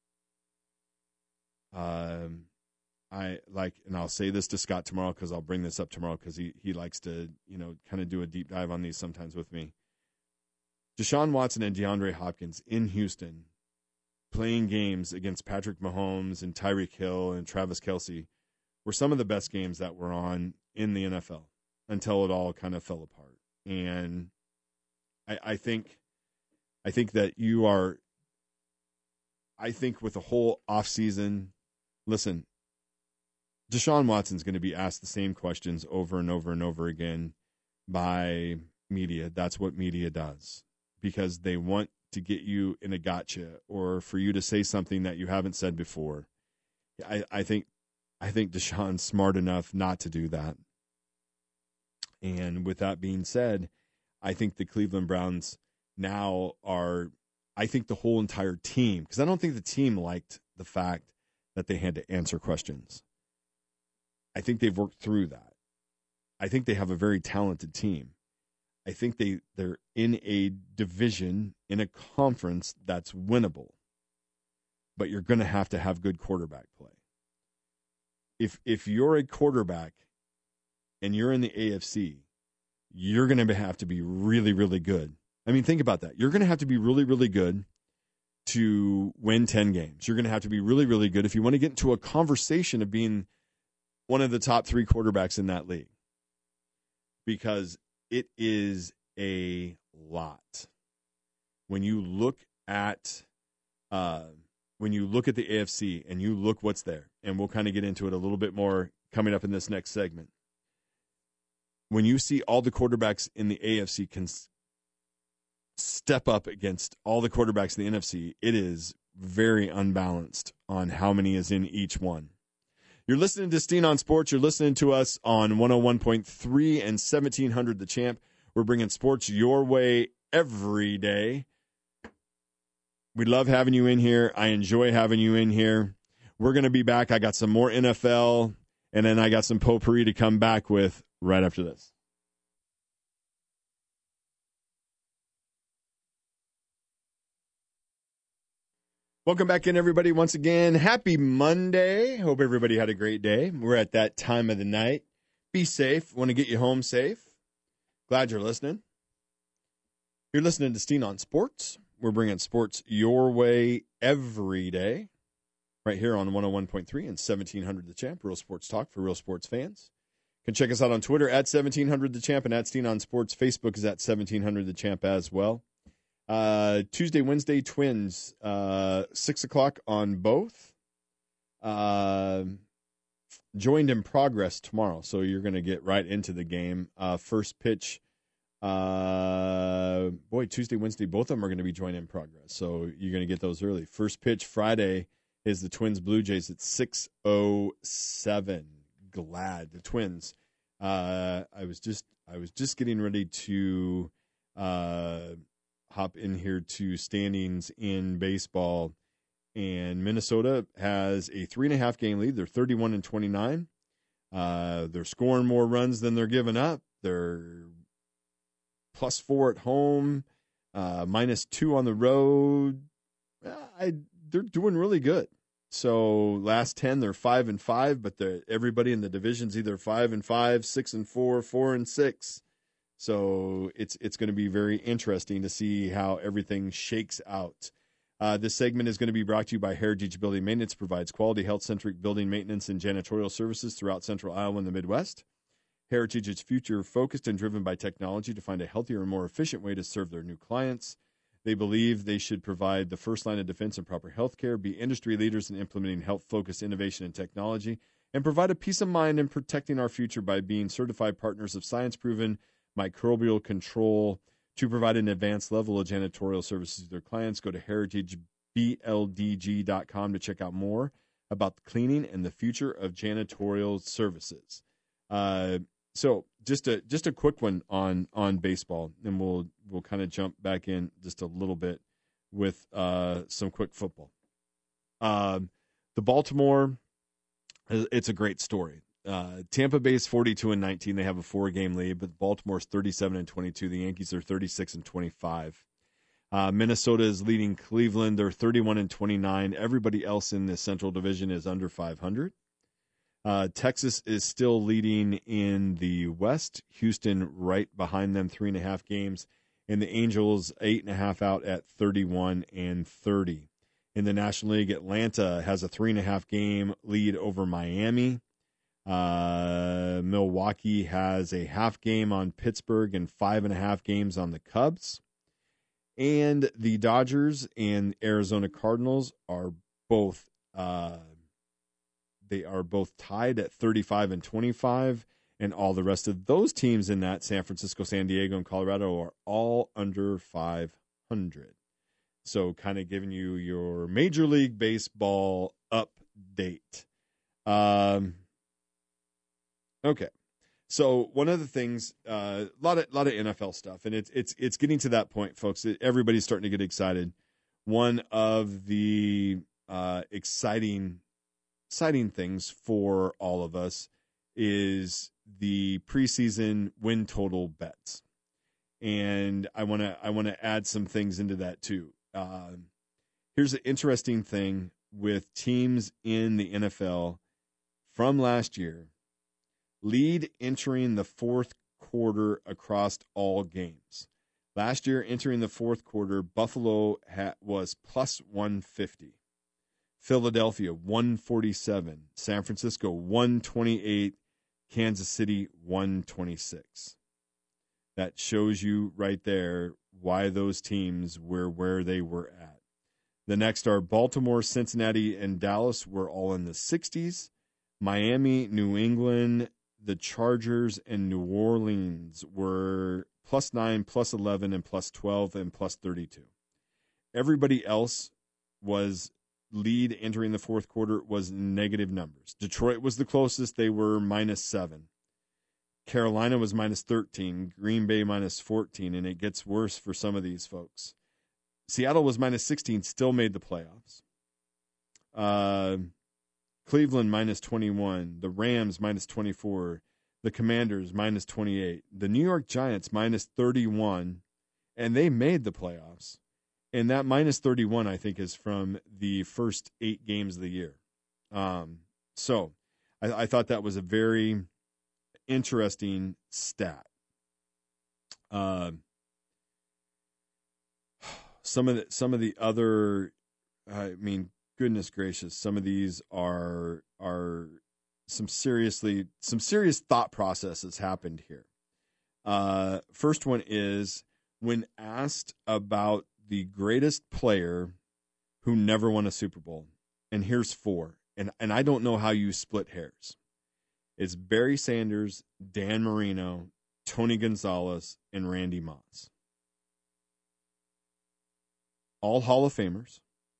Um I like, and I'll say this to Scott tomorrow because I'll bring this up tomorrow because he, he likes to, you know, kind of do a deep dive on these sometimes with me. Deshaun Watson and DeAndre Hopkins in Houston playing games against Patrick Mahomes and Tyreek Hill and Travis Kelce were some of the best games that were on in the N F L until it all kind of fell apart. And I, I think I think that you are, I think with the whole offseason, listen, Deshaun Watson's going to be asked the same questions over and over and over again by media. That's what media does, because they want to get you in a gotcha or for you to say something that you haven't said before. I, I think I think Deshaun's smart enough not to do that. And with that being said, I think the Cleveland Browns now are, I think the whole entire team, because I don't think the team liked the fact that they had to answer questions. I think they've worked through that. I think they have a very talented team. I think they, they're in a division, in a conference that's winnable. But you're going to have to have good quarterback play. If if you're a quarterback and you're in the A F C, you're going to have to be really, really good. I mean, think about that. You're going to have to be really, really good to win ten games. You're going to have to be really, really good if you want to get into a conversation of being one of the top three quarterbacks in that league. Because it is a lot. When you look at uh, when you look at the A F C and you look what's there, and we'll kind of get into it a little bit more coming up in this next segment. When you see all the quarterbacks in the A F C can step up against all the quarterbacks in the N F C, it is very unbalanced on how many is in each one. You're listening to Steen on Sports. You're listening to us on one oh one point three and seventeen hundred The Champ. We're bringing sports your way every day. We love having you in here. I enjoy having you in here. We're going to be back. I got some more N F L, and then I got some potpourri to come back with right after this. Welcome back in, everybody, once again. Happy Monday. Hope everybody had a great day. We're at that time of the night. Be safe. Want to get you home safe. Glad you're listening. You're listening to Steen on Sports. We're bringing sports your way every day, right here on one oh one point three and seventeen hundred The Champ, real sports talk for real sports fans. You can check us out on Twitter at seventeen hundred The Champ and at Steen on Sports. Facebook is at seventeen hundred The Champ as well. Uh, Tuesday, Wednesday, Twins, uh, six o'clock on both. Uh, joined in progress tomorrow, so you're going to get right into the game. Uh, first pitch. Uh, boy, Tuesday, Wednesday, both of them are going to be joined in progress. So you're going to get those early. First pitch Friday is the Twins Blue Jays at six oh seven. Glad the Twins. Uh, I was just, I was just getting ready to, uh, hop in here to standings in baseball, and Minnesota has a three and a half game lead. They're thirty-one and twenty-nine. Uh, they're scoring more runs than they're giving up. They're plus four at home, uh, minus two on the road. I, they're doing really good. So last ten, they're five and five, but everybody in the division's either five and five, six and four, four and six. So it's it's going to be very interesting to see how everything shakes out. Uh, this segment is going to be brought to you by Heritage Building Maintenance. Provides quality, health-centric building maintenance and janitorial services throughout Central Iowa and the Midwest. Heritage is future-focused and driven by technology to find a healthier and more efficient way to serve their new clients. They believe they should provide the first line of defense and proper health care, be industry leaders in implementing health-focused innovation and technology, and provide a peace of mind in protecting our future by being certified partners of science-proven microbial control to provide an advanced level of janitorial services to their clients. Go to heritage b l d g dot com to check out more about the cleaning and the future of janitorial services. Uh, so just a just a quick one on on baseball, and we'll we'll kind of jump back in just a little bit with uh, some quick football. Uh, the Baltimore, it's a great story. Uh, Tampa Bay's forty-two and nineteen. They have a four-game lead, but Baltimore's thirty-seven and twenty-two. The Yankees are thirty-six and twenty-five. Uh, Minnesota is leading Cleveland. They're thirty-one and twenty-nine. Everybody else in the Central Division is under five hundred. Uh, Texas is still leading in the West. Houston right behind them, three and a half games. And the Angels, eight and a half out at thirty-one and thirty. In the National League, Atlanta has a three and a half game lead over Miami. Uh, Milwaukee has a half game on Pittsburgh and five and a half games on the Cubs. And the Dodgers and Arizona Cardinals are both uh, they are both tied at thirty-five and twenty-five, and all the rest of those teams in that, San Francisco, San Diego, and Colorado, are all under five hundred. So kind of giving you your Major League Baseball update. Um, okay. So one of the things, a uh, lot of lot of N F L stuff, and it's it's it's getting to that point, folks. Everybody's starting to get excited. One of the uh, exciting exciting things for all of us is the preseason win total bets, and I want to I want to add some things into that too. Uh, here's an interesting thing with teams in the N F L from last year. Lead entering the fourth quarter across all games. Last year, entering the fourth quarter, Buffalo ha- was plus one fifty. Philadelphia, one forty-seven. San Francisco, one twenty-eight. Kansas City, one twenty-six. That shows you right there why those teams were where they were at. The next are Baltimore, Cincinnati, and Dallas were all in the sixties. Miami, New England, the Chargers, and New Orleans were plus nine, plus eleven, and plus twelve, and plus thirty-two. Everybody else was lead entering the fourth quarter was negative numbers. Detroit was the closest. They were minus seven. Carolina was minus thirteen. Green Bay minus fourteen, and it gets worse for some of these folks. Seattle was minus sixteen, still made the playoffs. Uh... Cleveland minus twenty-one, the Rams minus twenty-four, the Commanders minus twenty-eight, the New York Giants minus thirty-one, and they made the playoffs. And that minus thirty-one, I think, is from the first eight games of the year. Um, so I, I thought that was a very interesting stat. Uh, some of the, some of the other, I mean, goodness gracious, some of these are are some seriously some serious thought processes happened here. Uh, first one is when asked about the greatest player who never won a Super Bowl, and here's four, and and I don't know how you split hairs. It's Barry Sanders, Dan Marino, Tony Gonzalez, and Randy Moss. All Hall of Famers.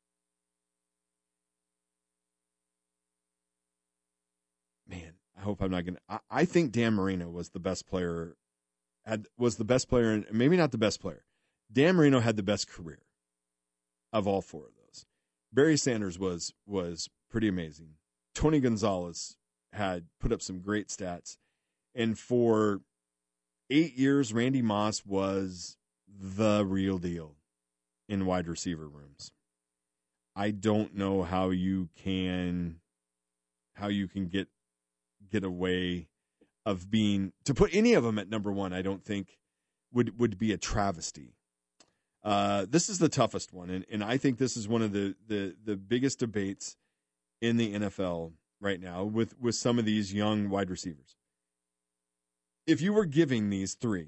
Man, I hope I'm not going to. I think Dan Marino was the best player, had was the best player, and maybe not the best player. Dan Marino had the best career of all four of those. Barry Sanders was was pretty amazing. Tony Gonzalez had put up some great stats. And for eight years, Randy Moss was the real deal in wide receiver rooms. I don't know how you can how you can get get away of being to put any of them at number one. I don't think would would be a travesty. Uh, this is the toughest one, and, and I think this is one of the, the, the biggest debates in the N F L right now with, with some of these young wide receivers. If you were giving these three,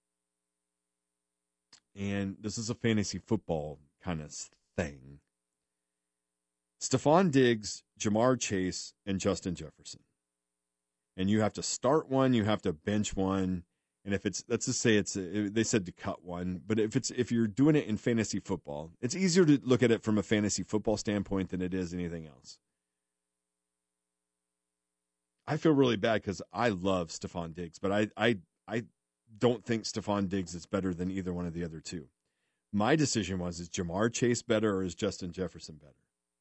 and this is a fantasy football kind of thing, Stephon Diggs, Jamar Chase, and Justin Jefferson. And you have to start one, you have to bench one, and if it's, let's just say it's, a, they said to cut one, but if it's, if you're doing it in fantasy football, it's easier to look at it from a fantasy football standpoint than it is anything else. I feel really bad because I love Stephon Diggs, but I, I, I don't think Stephon Diggs is better than either one of the other two. My decision was, is Jamar Chase better or is Justin Jefferson better?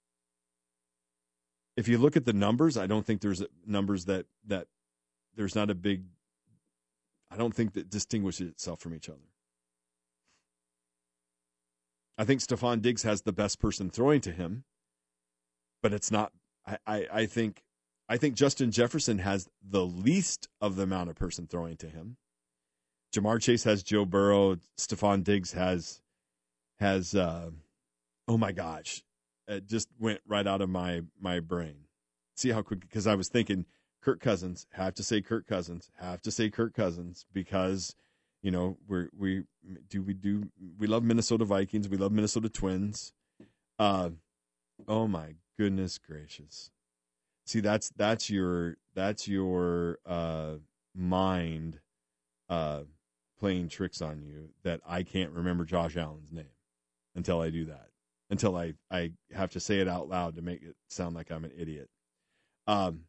If you look at the numbers, I don't think there's numbers that, that there's not a big, I don't think that distinguishes itself from each other. I think Stephon Diggs has the best person throwing to him, but it's not, I, I, I think, I think Justin Jefferson has the least of the amount of person throwing to him. Jamar Chase has Joe Burrow. Stephon Diggs has, has, uh, oh my gosh, it just went right out of my, my brain. See how quick, because I was thinking Kirk Cousins, have to say Kirk Cousins, have to say Kirk Cousins, because You know, we we do we do we love Minnesota Vikings. We love Minnesota Twins. Uh, oh my goodness gracious! See, that's that's your that's your uh, mind uh, playing tricks on you that I can't remember Josh Allen's name until I do that. Until I I have to say it out loud to make it sound like I'm an idiot. Um.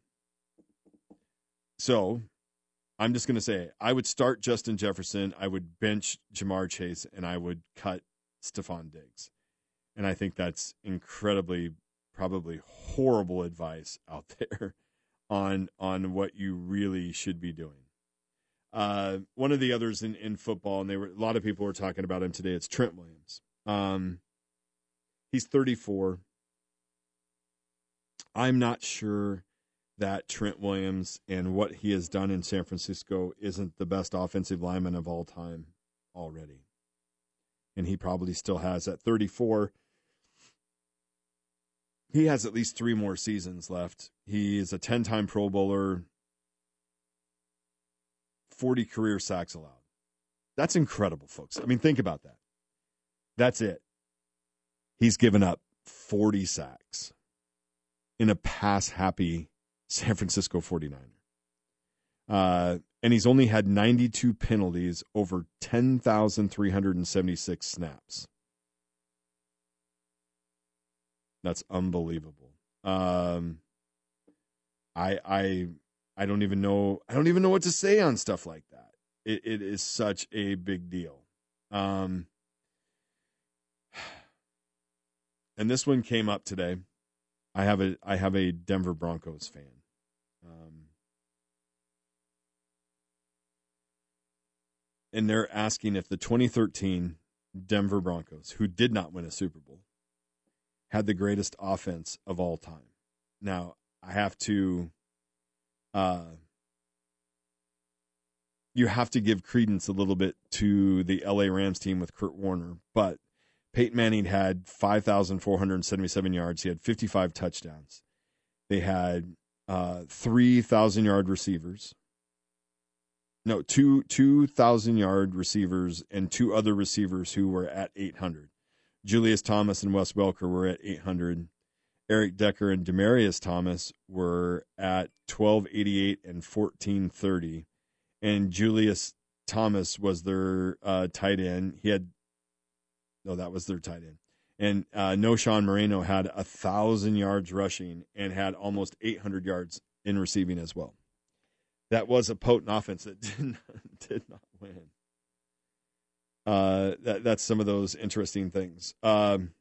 So I'm just going to say I would start Justin Jefferson, I would bench Jamar Chase, and I would cut Stephon Diggs. And I think that's incredibly, probably horrible advice out there on on what you really should be doing. Uh, one of the others in, in football, and they were a lot of people were talking about him today. It's Trent Williams. Um, he's thirty-four. I'm not sure that Trent Williams and what he has done in San Francisco isn't the best offensive lineman of all time already. And he probably still has at thirty-four. He has at least three more seasons left. He is a ten-time Pro Bowler, forty career sacks allowed. That's incredible, folks. I mean, think about that. That's it. He's given up forty sacks in a pass-happy San Francisco forty-niner. Uh, and he's only had ninety-two penalties over ten thousand three hundred seventy-six snaps. That's unbelievable. Um, I I I don't even know I don't even know what to say on stuff like that. It it is such a big deal. Um, and this one came up today. I have a I have a Denver Broncos fan. Um, and they're asking if the twenty thirteen Denver Broncos, who did not win a Super Bowl, had the greatest offense of all time. Now, I have to uh, you have to give credence a little bit to the L A Rams team with Kurt Warner, but Peyton Manning had five thousand four hundred seventy-seven yards. He had fifty-five touchdowns. They had uh, three thousand-yard receivers. No, two two thousand-yard receivers and two other receivers who were at eight hundred. Julius Thomas and Wes Welker were at eight hundred. Eric Decker and Demaryius Thomas were at twelve eighty-eight and fourteen thirty. And Julius Thomas was their uh, tight end. He had No, that was their tight end. And uh, Noshawn Moreno had one thousand yards rushing and had almost eight hundred yards in receiving as well. That was a potent offense that did not, did not win. Uh, that, that's some of those interesting things. Um,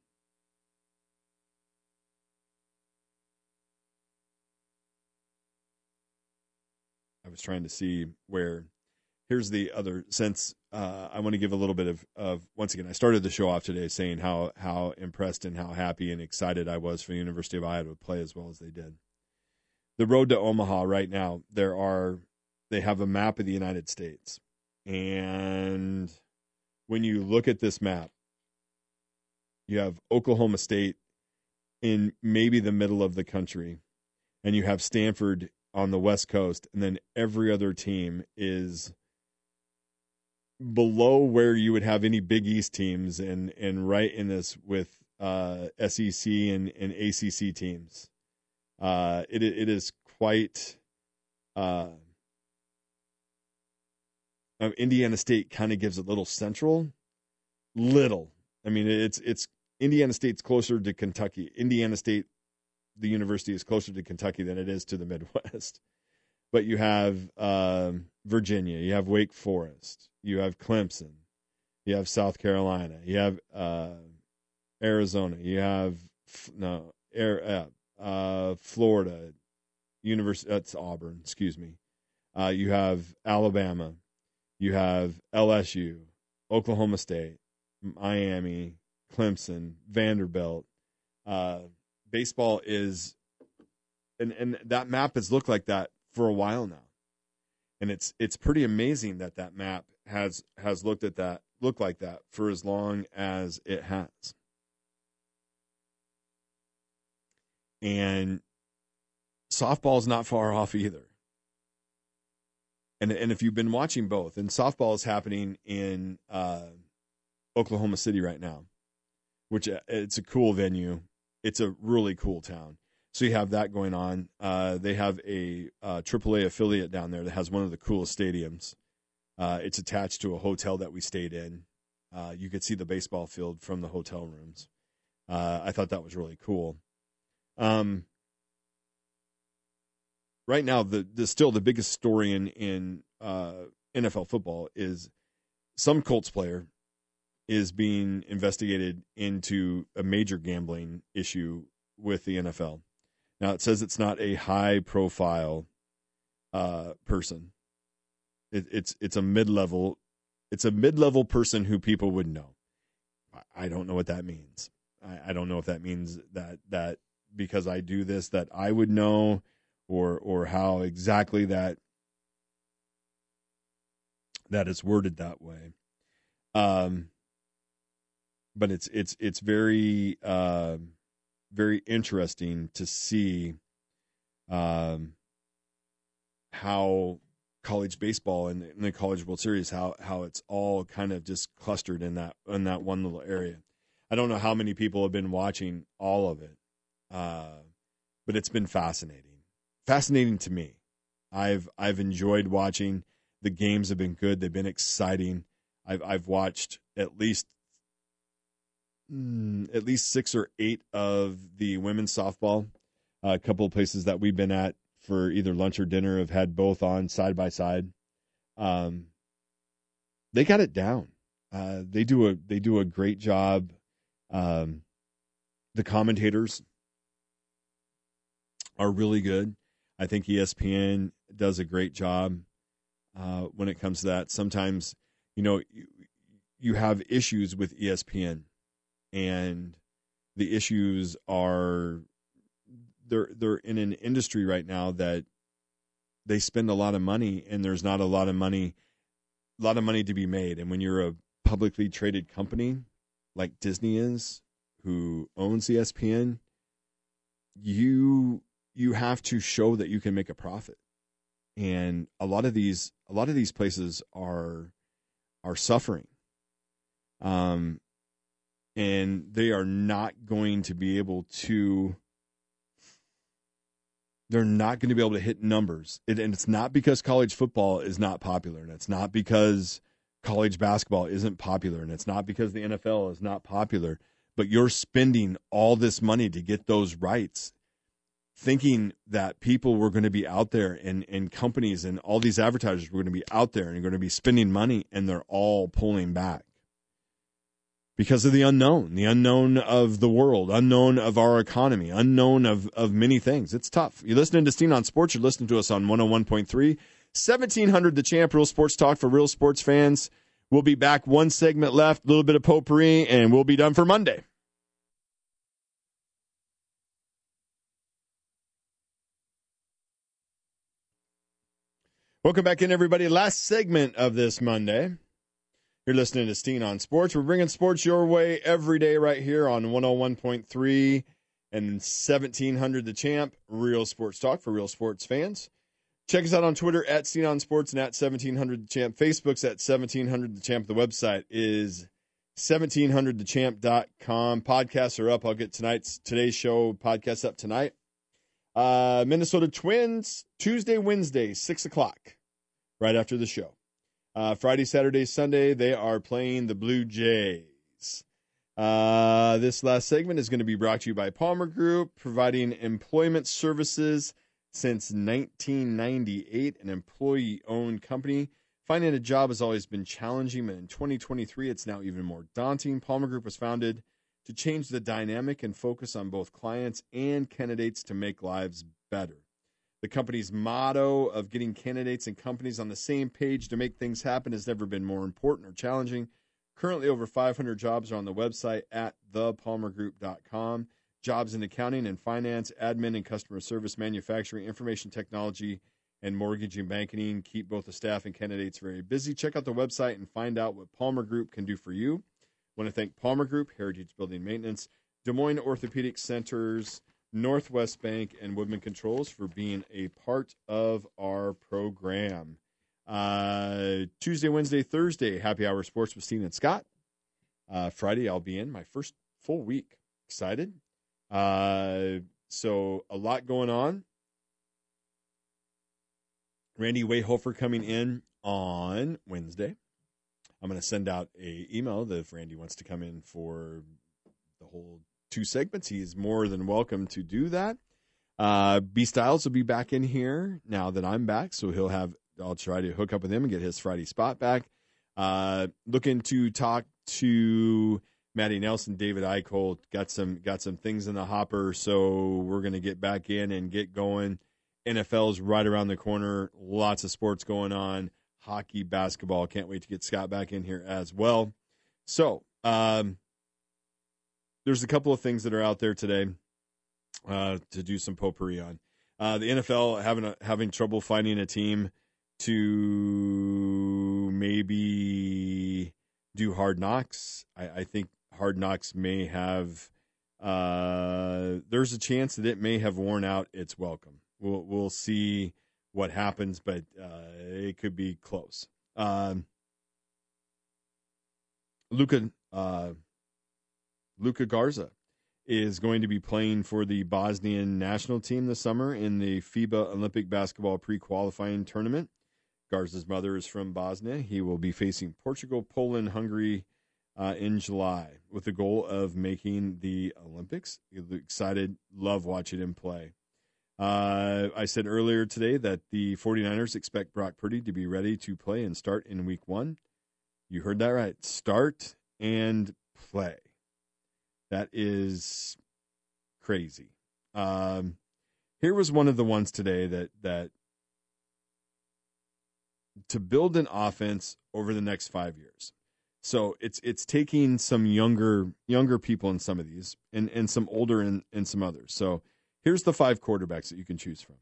I was trying to see where... Here's the other, since uh, I want to give a little bit of, of, once again, I started the show off today saying how how impressed and how happy and excited I was for the University of Iowa to play as well as they did. The road to Omaha right now, there are, they have a map of the United States. And when you look at this map, you have Oklahoma State in maybe the middle of the country, and you have Stanford on the West Coast, and then every other team is below where you would have any Big East teams, and, and right in this with uh, S E C and, and A C C teams. Uh, it it is quite. Uh, Indiana State kind of gives a little central, little. I mean, it's it's Indiana State's closer to Kentucky. Indiana State, the university, is closer to Kentucky than it is to the Midwest. But you have um, Virginia, you have Wake Forest, you have Clemson, you have South Carolina, you have uh, Arizona, you have no Air, uh, Florida, University. That's Auburn. Excuse me. Uh, you have Alabama, you have L S U, Oklahoma State, Miami, Clemson, Vanderbilt. Uh, baseball is, and and that map has looked like that for a while now, and it's it's pretty amazing that that map has has looked at that looked like that for as long as it has. And softball is not far off either. And and if you've been watching both, and softball is happening in uh, Oklahoma City right now, which uh, it's a cool venue. It's a really cool town. So you have that going on. Uh, they have a uh, triple A affiliate down there that has one of the coolest stadiums. Uh, it's attached to a hotel that we stayed in. Uh, you could see the baseball field from the hotel rooms. Uh, I thought that was really cool. Um, right now, the, the still the biggest story in in uh, N F L football is some Colts player is being investigated into a major gambling issue with the N F L. Now, it says it's not a high-profile uh, person. It, it's it's a mid-level, it's a mid-level person who people would know. I, I don't know what that means. I, I don't know if that means that that because I do this that I would know, or or how exactly that that is worded that way. Um, but it's it's it's very uh, very interesting to see um, how college baseball and the College World Series, how how it's all kind of just clustered in that in that one little area. I don't know how many people have been watching all of it, uh, but it's been fascinating, fascinating to me. I've I've enjoyed watching. The games have been good. They've been exciting. I've I've watched at least mm, at least six or eight of the women's softball. Uh, a couple of places that we've been at for either lunch or dinner have had both on side by side. Um, they got it down. Uh, they do a they do a great job. Um, the commentators are really good. I think E S P N does a great job uh, when it comes to that. Sometimes, you know, you, you have issues with E S P N, and the issues are they're they're in an industry right now that they spend a lot of money, and there's not a lot of money, a lot of money to be made. And when you're a publicly traded company like Disney is, who owns E S P N, you you have to show that you can make a profit. And a lot of these a lot of these places are are suffering. Um and they are not going to be able to they're not going to be able to hit numbers. It, and it's not because college football is not popular, and it's not because college basketball isn't popular, and it's not because the N F L is not popular, but you're spending all this money to get those rights, thinking that people were going to be out there, and, and companies and all these advertisers were going to be out there and going to be spending money, and they're all pulling back because of the unknown, the unknown of the world, unknown of our economy, unknown of, of many things. It's tough. You're listening to Steen on Sports. You're listening to us on one oh one point three. seventeen hundred The Champ, real sports talk for real sports fans. We'll be back. One segment left, a little bit of potpourri, and we'll be done for Monday. Welcome back in, everybody. Last segment of this Monday. You're listening to Steen on Sports. We're bringing sports your way every day right here on one oh one point three and seventeen hundred The Champ, real sports talk for real sports fans. Check us out on Twitter at Steen on Sports and at seventeen hundred The Champ. Facebook's at seventeen hundred The Champ. The website is seventeen hundred the champ dot com. Podcasts are up. I'll get tonight's today's show podcast up tonight. Uh, Minnesota Twins, Tuesday, Wednesday, six o'clock, right after the show. Uh, Friday, Saturday, Sunday, they are playing the Blue Jays. Uh, this last segment is going to be brought to you by Palmer Group, providing employment services since nineteen ninety-eight, an employee-owned company. Finding a job has always been challenging, but in twenty twenty-three, it's now even more daunting. Palmer Group was founded to change the dynamic and focus on both clients and candidates to make lives better. The company's motto of getting candidates and companies on the same page to make things happen has never been more important or challenging. Currently, over five hundred jobs are on the website at the palmer group dot com. Jobs in accounting and finance, admin and customer service, manufacturing, information technology, and mortgage and banking keep both the staff and candidates very busy. Check out the website and find out what Palmer Group can do for you. I want to thank Palmer Group, Heritage Building Maintenance, Des Moines Orthopedic Centers, Northwest Bank, and Woodman Controls for being a part of our program. Uh, Tuesday, Wednesday, Thursday, happy hour sports with Steve and Scott. Uh, Friday, I'll be in my first full week. Excited. Uh, so a lot going on. Randy Wayhofer coming in on Wednesday. I'm going to send out a email that if Randy wants to come in for the whole two segments, he is more than welcome to do that. Uh, B Styles will be back in here now that I'm back, so he'll have. I'll try to hook up with him and get his Friday spot back. Uh, looking to talk to Matty Nelson, David Eichholt. Got some got some things in the hopper, so we're going to get back in and get going. N F L's right around the corner. Lots of sports going on. Hockey, basketball. Can't wait to get Scott back in here as well. So um, there's a couple of things that are out there today uh, to do some potpourri on. Uh, the N F L having a, having trouble finding a team to maybe do Hard Knocks. I, I think Hard Knocks may have. Uh, there's a chance that it may have worn out its welcome. We'll we'll see what happens, but uh, it could be close. Um, Luka uh, Luka Garza is going to be playing for the Bosnian national team this summer in the FIBA Olympic basketball pre-qualifying tournament. Garza's mother is from Bosnia. He will be facing Portugal, Poland, Hungary uh, in July with the goal of making the Olympics. Excited, love watching him play. Uh, I said earlier today that the 49ers expect Brock Purdy to be ready to play and start in week one. You heard that right. Start and play. That is crazy. Um, here was one of the ones today that that to build an offense over the next five years. So it's it's taking some younger younger people in some of these and, and some older in, in some others. So here's the five quarterbacks that you can choose from.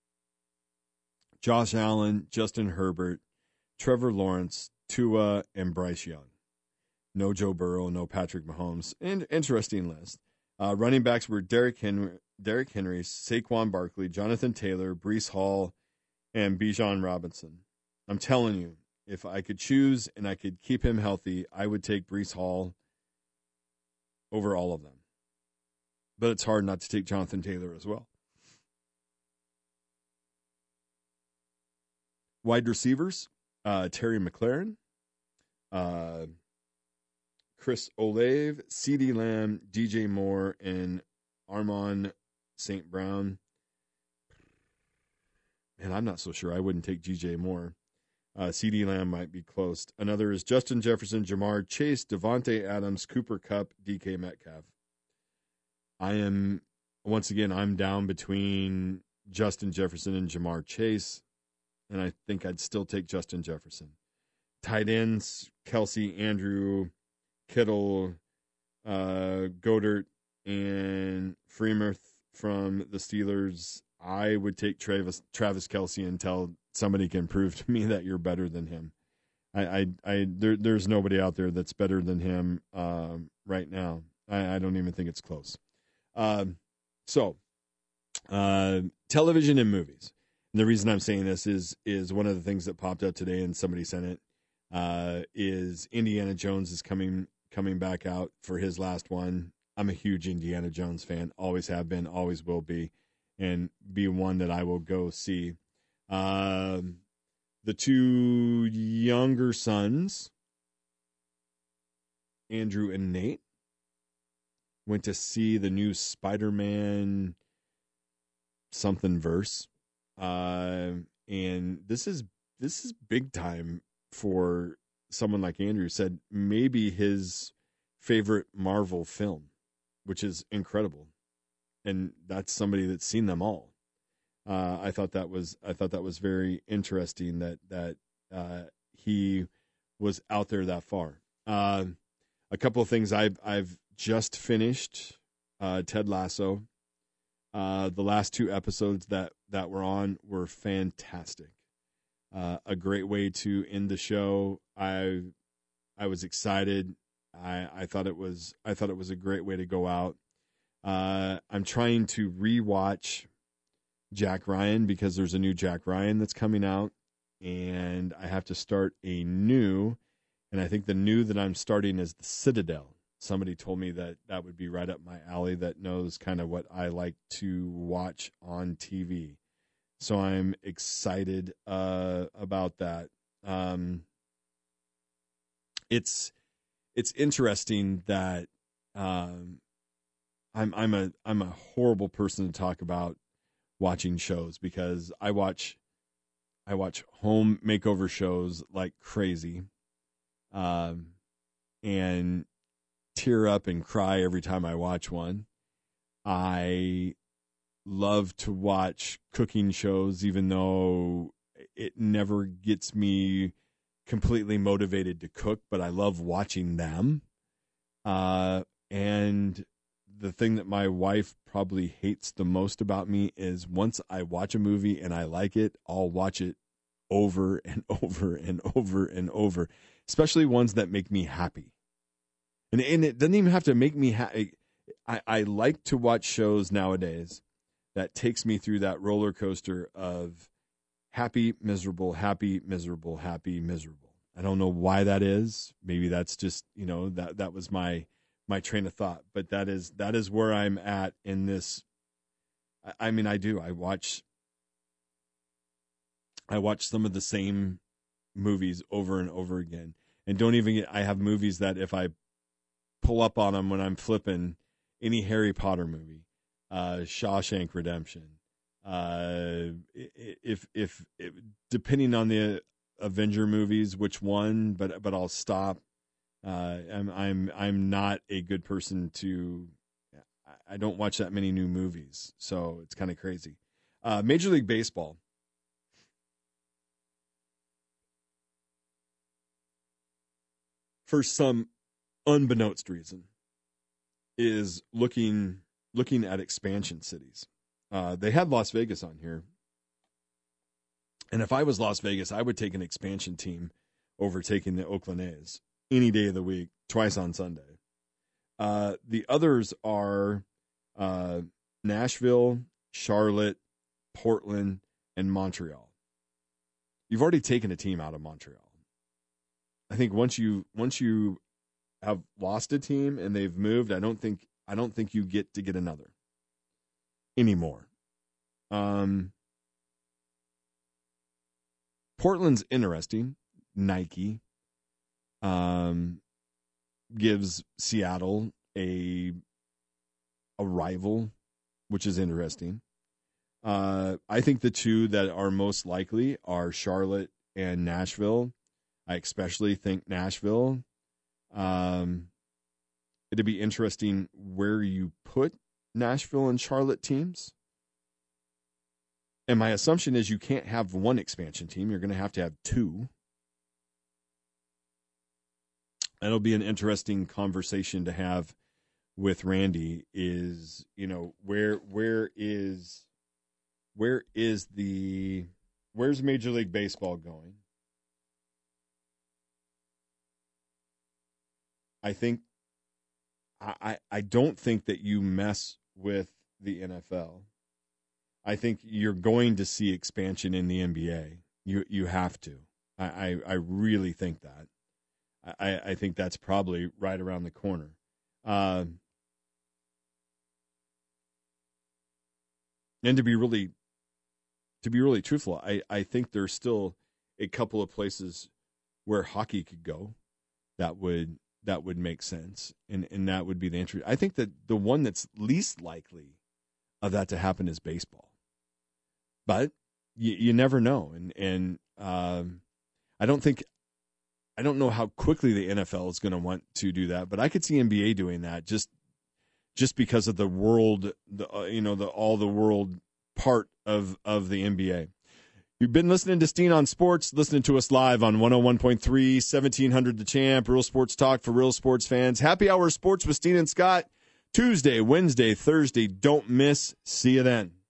Josh Allen, Justin Herbert, Trevor Lawrence, Tua, and Bryce Young. No Joe Burrow, no Patrick Mahomes. And interesting list. Uh, running backs were Derrick Henry, Derrick Henry, Saquon Barkley, Jonathan Taylor, Breece Hall, and Bijan Robinson. I'm telling you, if I could choose and I could keep him healthy, I would take Breece Hall over all of them. But it's hard not to take Jonathan Taylor as well. Wide receivers, uh, Terry McLaurin, uh, Chris Olave, CeeDee Lamb, D J Moore, and Armon Saint Brown. And I'm not so sure. I wouldn't take D J Moore. Uh, CeeDee Lamb might be close. Another is Justin Jefferson, Jamar Chase, Devontae Adams, Cooper Kupp, D K Metcalf. I am, once again, I'm down between Justin Jefferson and Jamar Chase, and I think I'd still take Justin Jefferson. Tight ends, Kelsey, Andrew, Kittle, uh, Goddard, and Freiermuth from the Steelers. I would take Travis Travis Kelce until somebody can prove to me that you're better than him. I, I, I there, there's nobody out there that's better than him um, right now. I, I don't even think it's close. Um, so, uh, television and movies. And the reason I'm saying this is is one of the things that popped up today, and somebody sent it. Uh, is Indiana Jones is coming coming back out for his last one. I'm a huge Indiana Jones fan. Always have been. Always will be. And be one that I will go see. Um, the two younger sons, Andrew and Nate, went to see the new Spider-Man something verse. Uh, and this is this is big time for someone like Andrew. Said maybe his favorite Marvel film, which is incredible. And that's somebody that's seen them all. Uh, I thought that was I thought that was very interesting that that uh, he was out there that far. Uh, a couple of things I've I've just finished uh, Ted Lasso. Uh, the last two episodes that, that were on were fantastic. Uh, a great way to end the show. I I was excited. I, I thought it was I thought it was a great way to go out. Uh, I'm trying to rewatch Jack Ryan because there's a new Jack Ryan that's coming out. and I have to start a new, and I think the new that I'm starting is The Citadel. Somebody told me that that would be right up my alley, that knows kind of what I like to watch on T V. So I'm excited uh, about that. Um, it's it's interesting that um, I'm I'm a I'm a horrible person to talk about watching shows, because I watch I watch home makeover shows like crazy, um, and tear up and cry every time I watch one. I love to watch cooking shows, even though it never gets me completely motivated to cook, but I love watching them. Uh, and the thing that my wife probably hates the most about me is, once I watch a movie and I like it, I'll watch it over and over and over and over, especially ones that make me happy. And, and it doesn't even have to make me happy. I, I like to watch shows nowadays that takes me through that roller coaster of happy, miserable, happy, miserable, happy, miserable. I don't know why that is. Maybe that's just, you know, that, that was my, my train of thought, but that is, that is where I'm at in this. I, I mean, I do, I watch, I watch some of the same movies over and over again, and don't even get, I have movies that if I pull up on them when I'm flipping any Harry Potter movie, uh, Shawshank Redemption, uh, if, if, if, depending on the Avenger movies, which one, but, but I'll stop. Uh, I'm, I'm, I'm not a good person to, I don't watch that many new movies. So it's kind of crazy. Uh, Major League Baseball. For some unbeknownst reason, is looking looking at expansion cities. Uh, they had Las Vegas on here, and if I was Las Vegas, I would take an expansion team over taking the Oakland A's any day of the week, twice on Sunday. Uh, the others are uh, Nashville, Charlotte, Portland, and Montreal. You've already taken a team out of Montreal. I think once you once you have lost a team and they've moved, I don't think I don't think you get to get another anymore. Um, Portland's interesting. Nike um, gives Seattle a a rival, which is interesting. Uh, I think the two that are most likely are Charlotte and Nashville. I especially think Nashville. Um, it'd be interesting where you put Nashville and Charlotte teams. And my assumption is you can't have one expansion team. You're going to have to have two. That'll be an interesting conversation to have with Randy, is, you know, where where is where is the where's Major League Baseball going? I think I, I don't think that you mess with the N F L. I think you're going to see expansion in the N B A. You you have to. I, I, I really think that. I, I think that's probably right around the corner. Uh, and to be really to be really truthful, I, I think there's still a couple of places where hockey could go that would that would make sense, and, and that would be the entry. I think that the one that's least likely of that to happen is baseball. But you, you never know, and and um, I don't think I don't know how quickly the N F L is going to want to do that, but I could see N B A doing that just just because of the world, the uh, you know the all the world part of of the N B A. You've been listening to Steen on Sports, listening to us live on one oh one point three, seventeen hundred The Champ, Real Sports Talk for real sports fans. Happy Hour Sports with Steen and Scott, Tuesday, Wednesday, Thursday. Don't miss. See you then.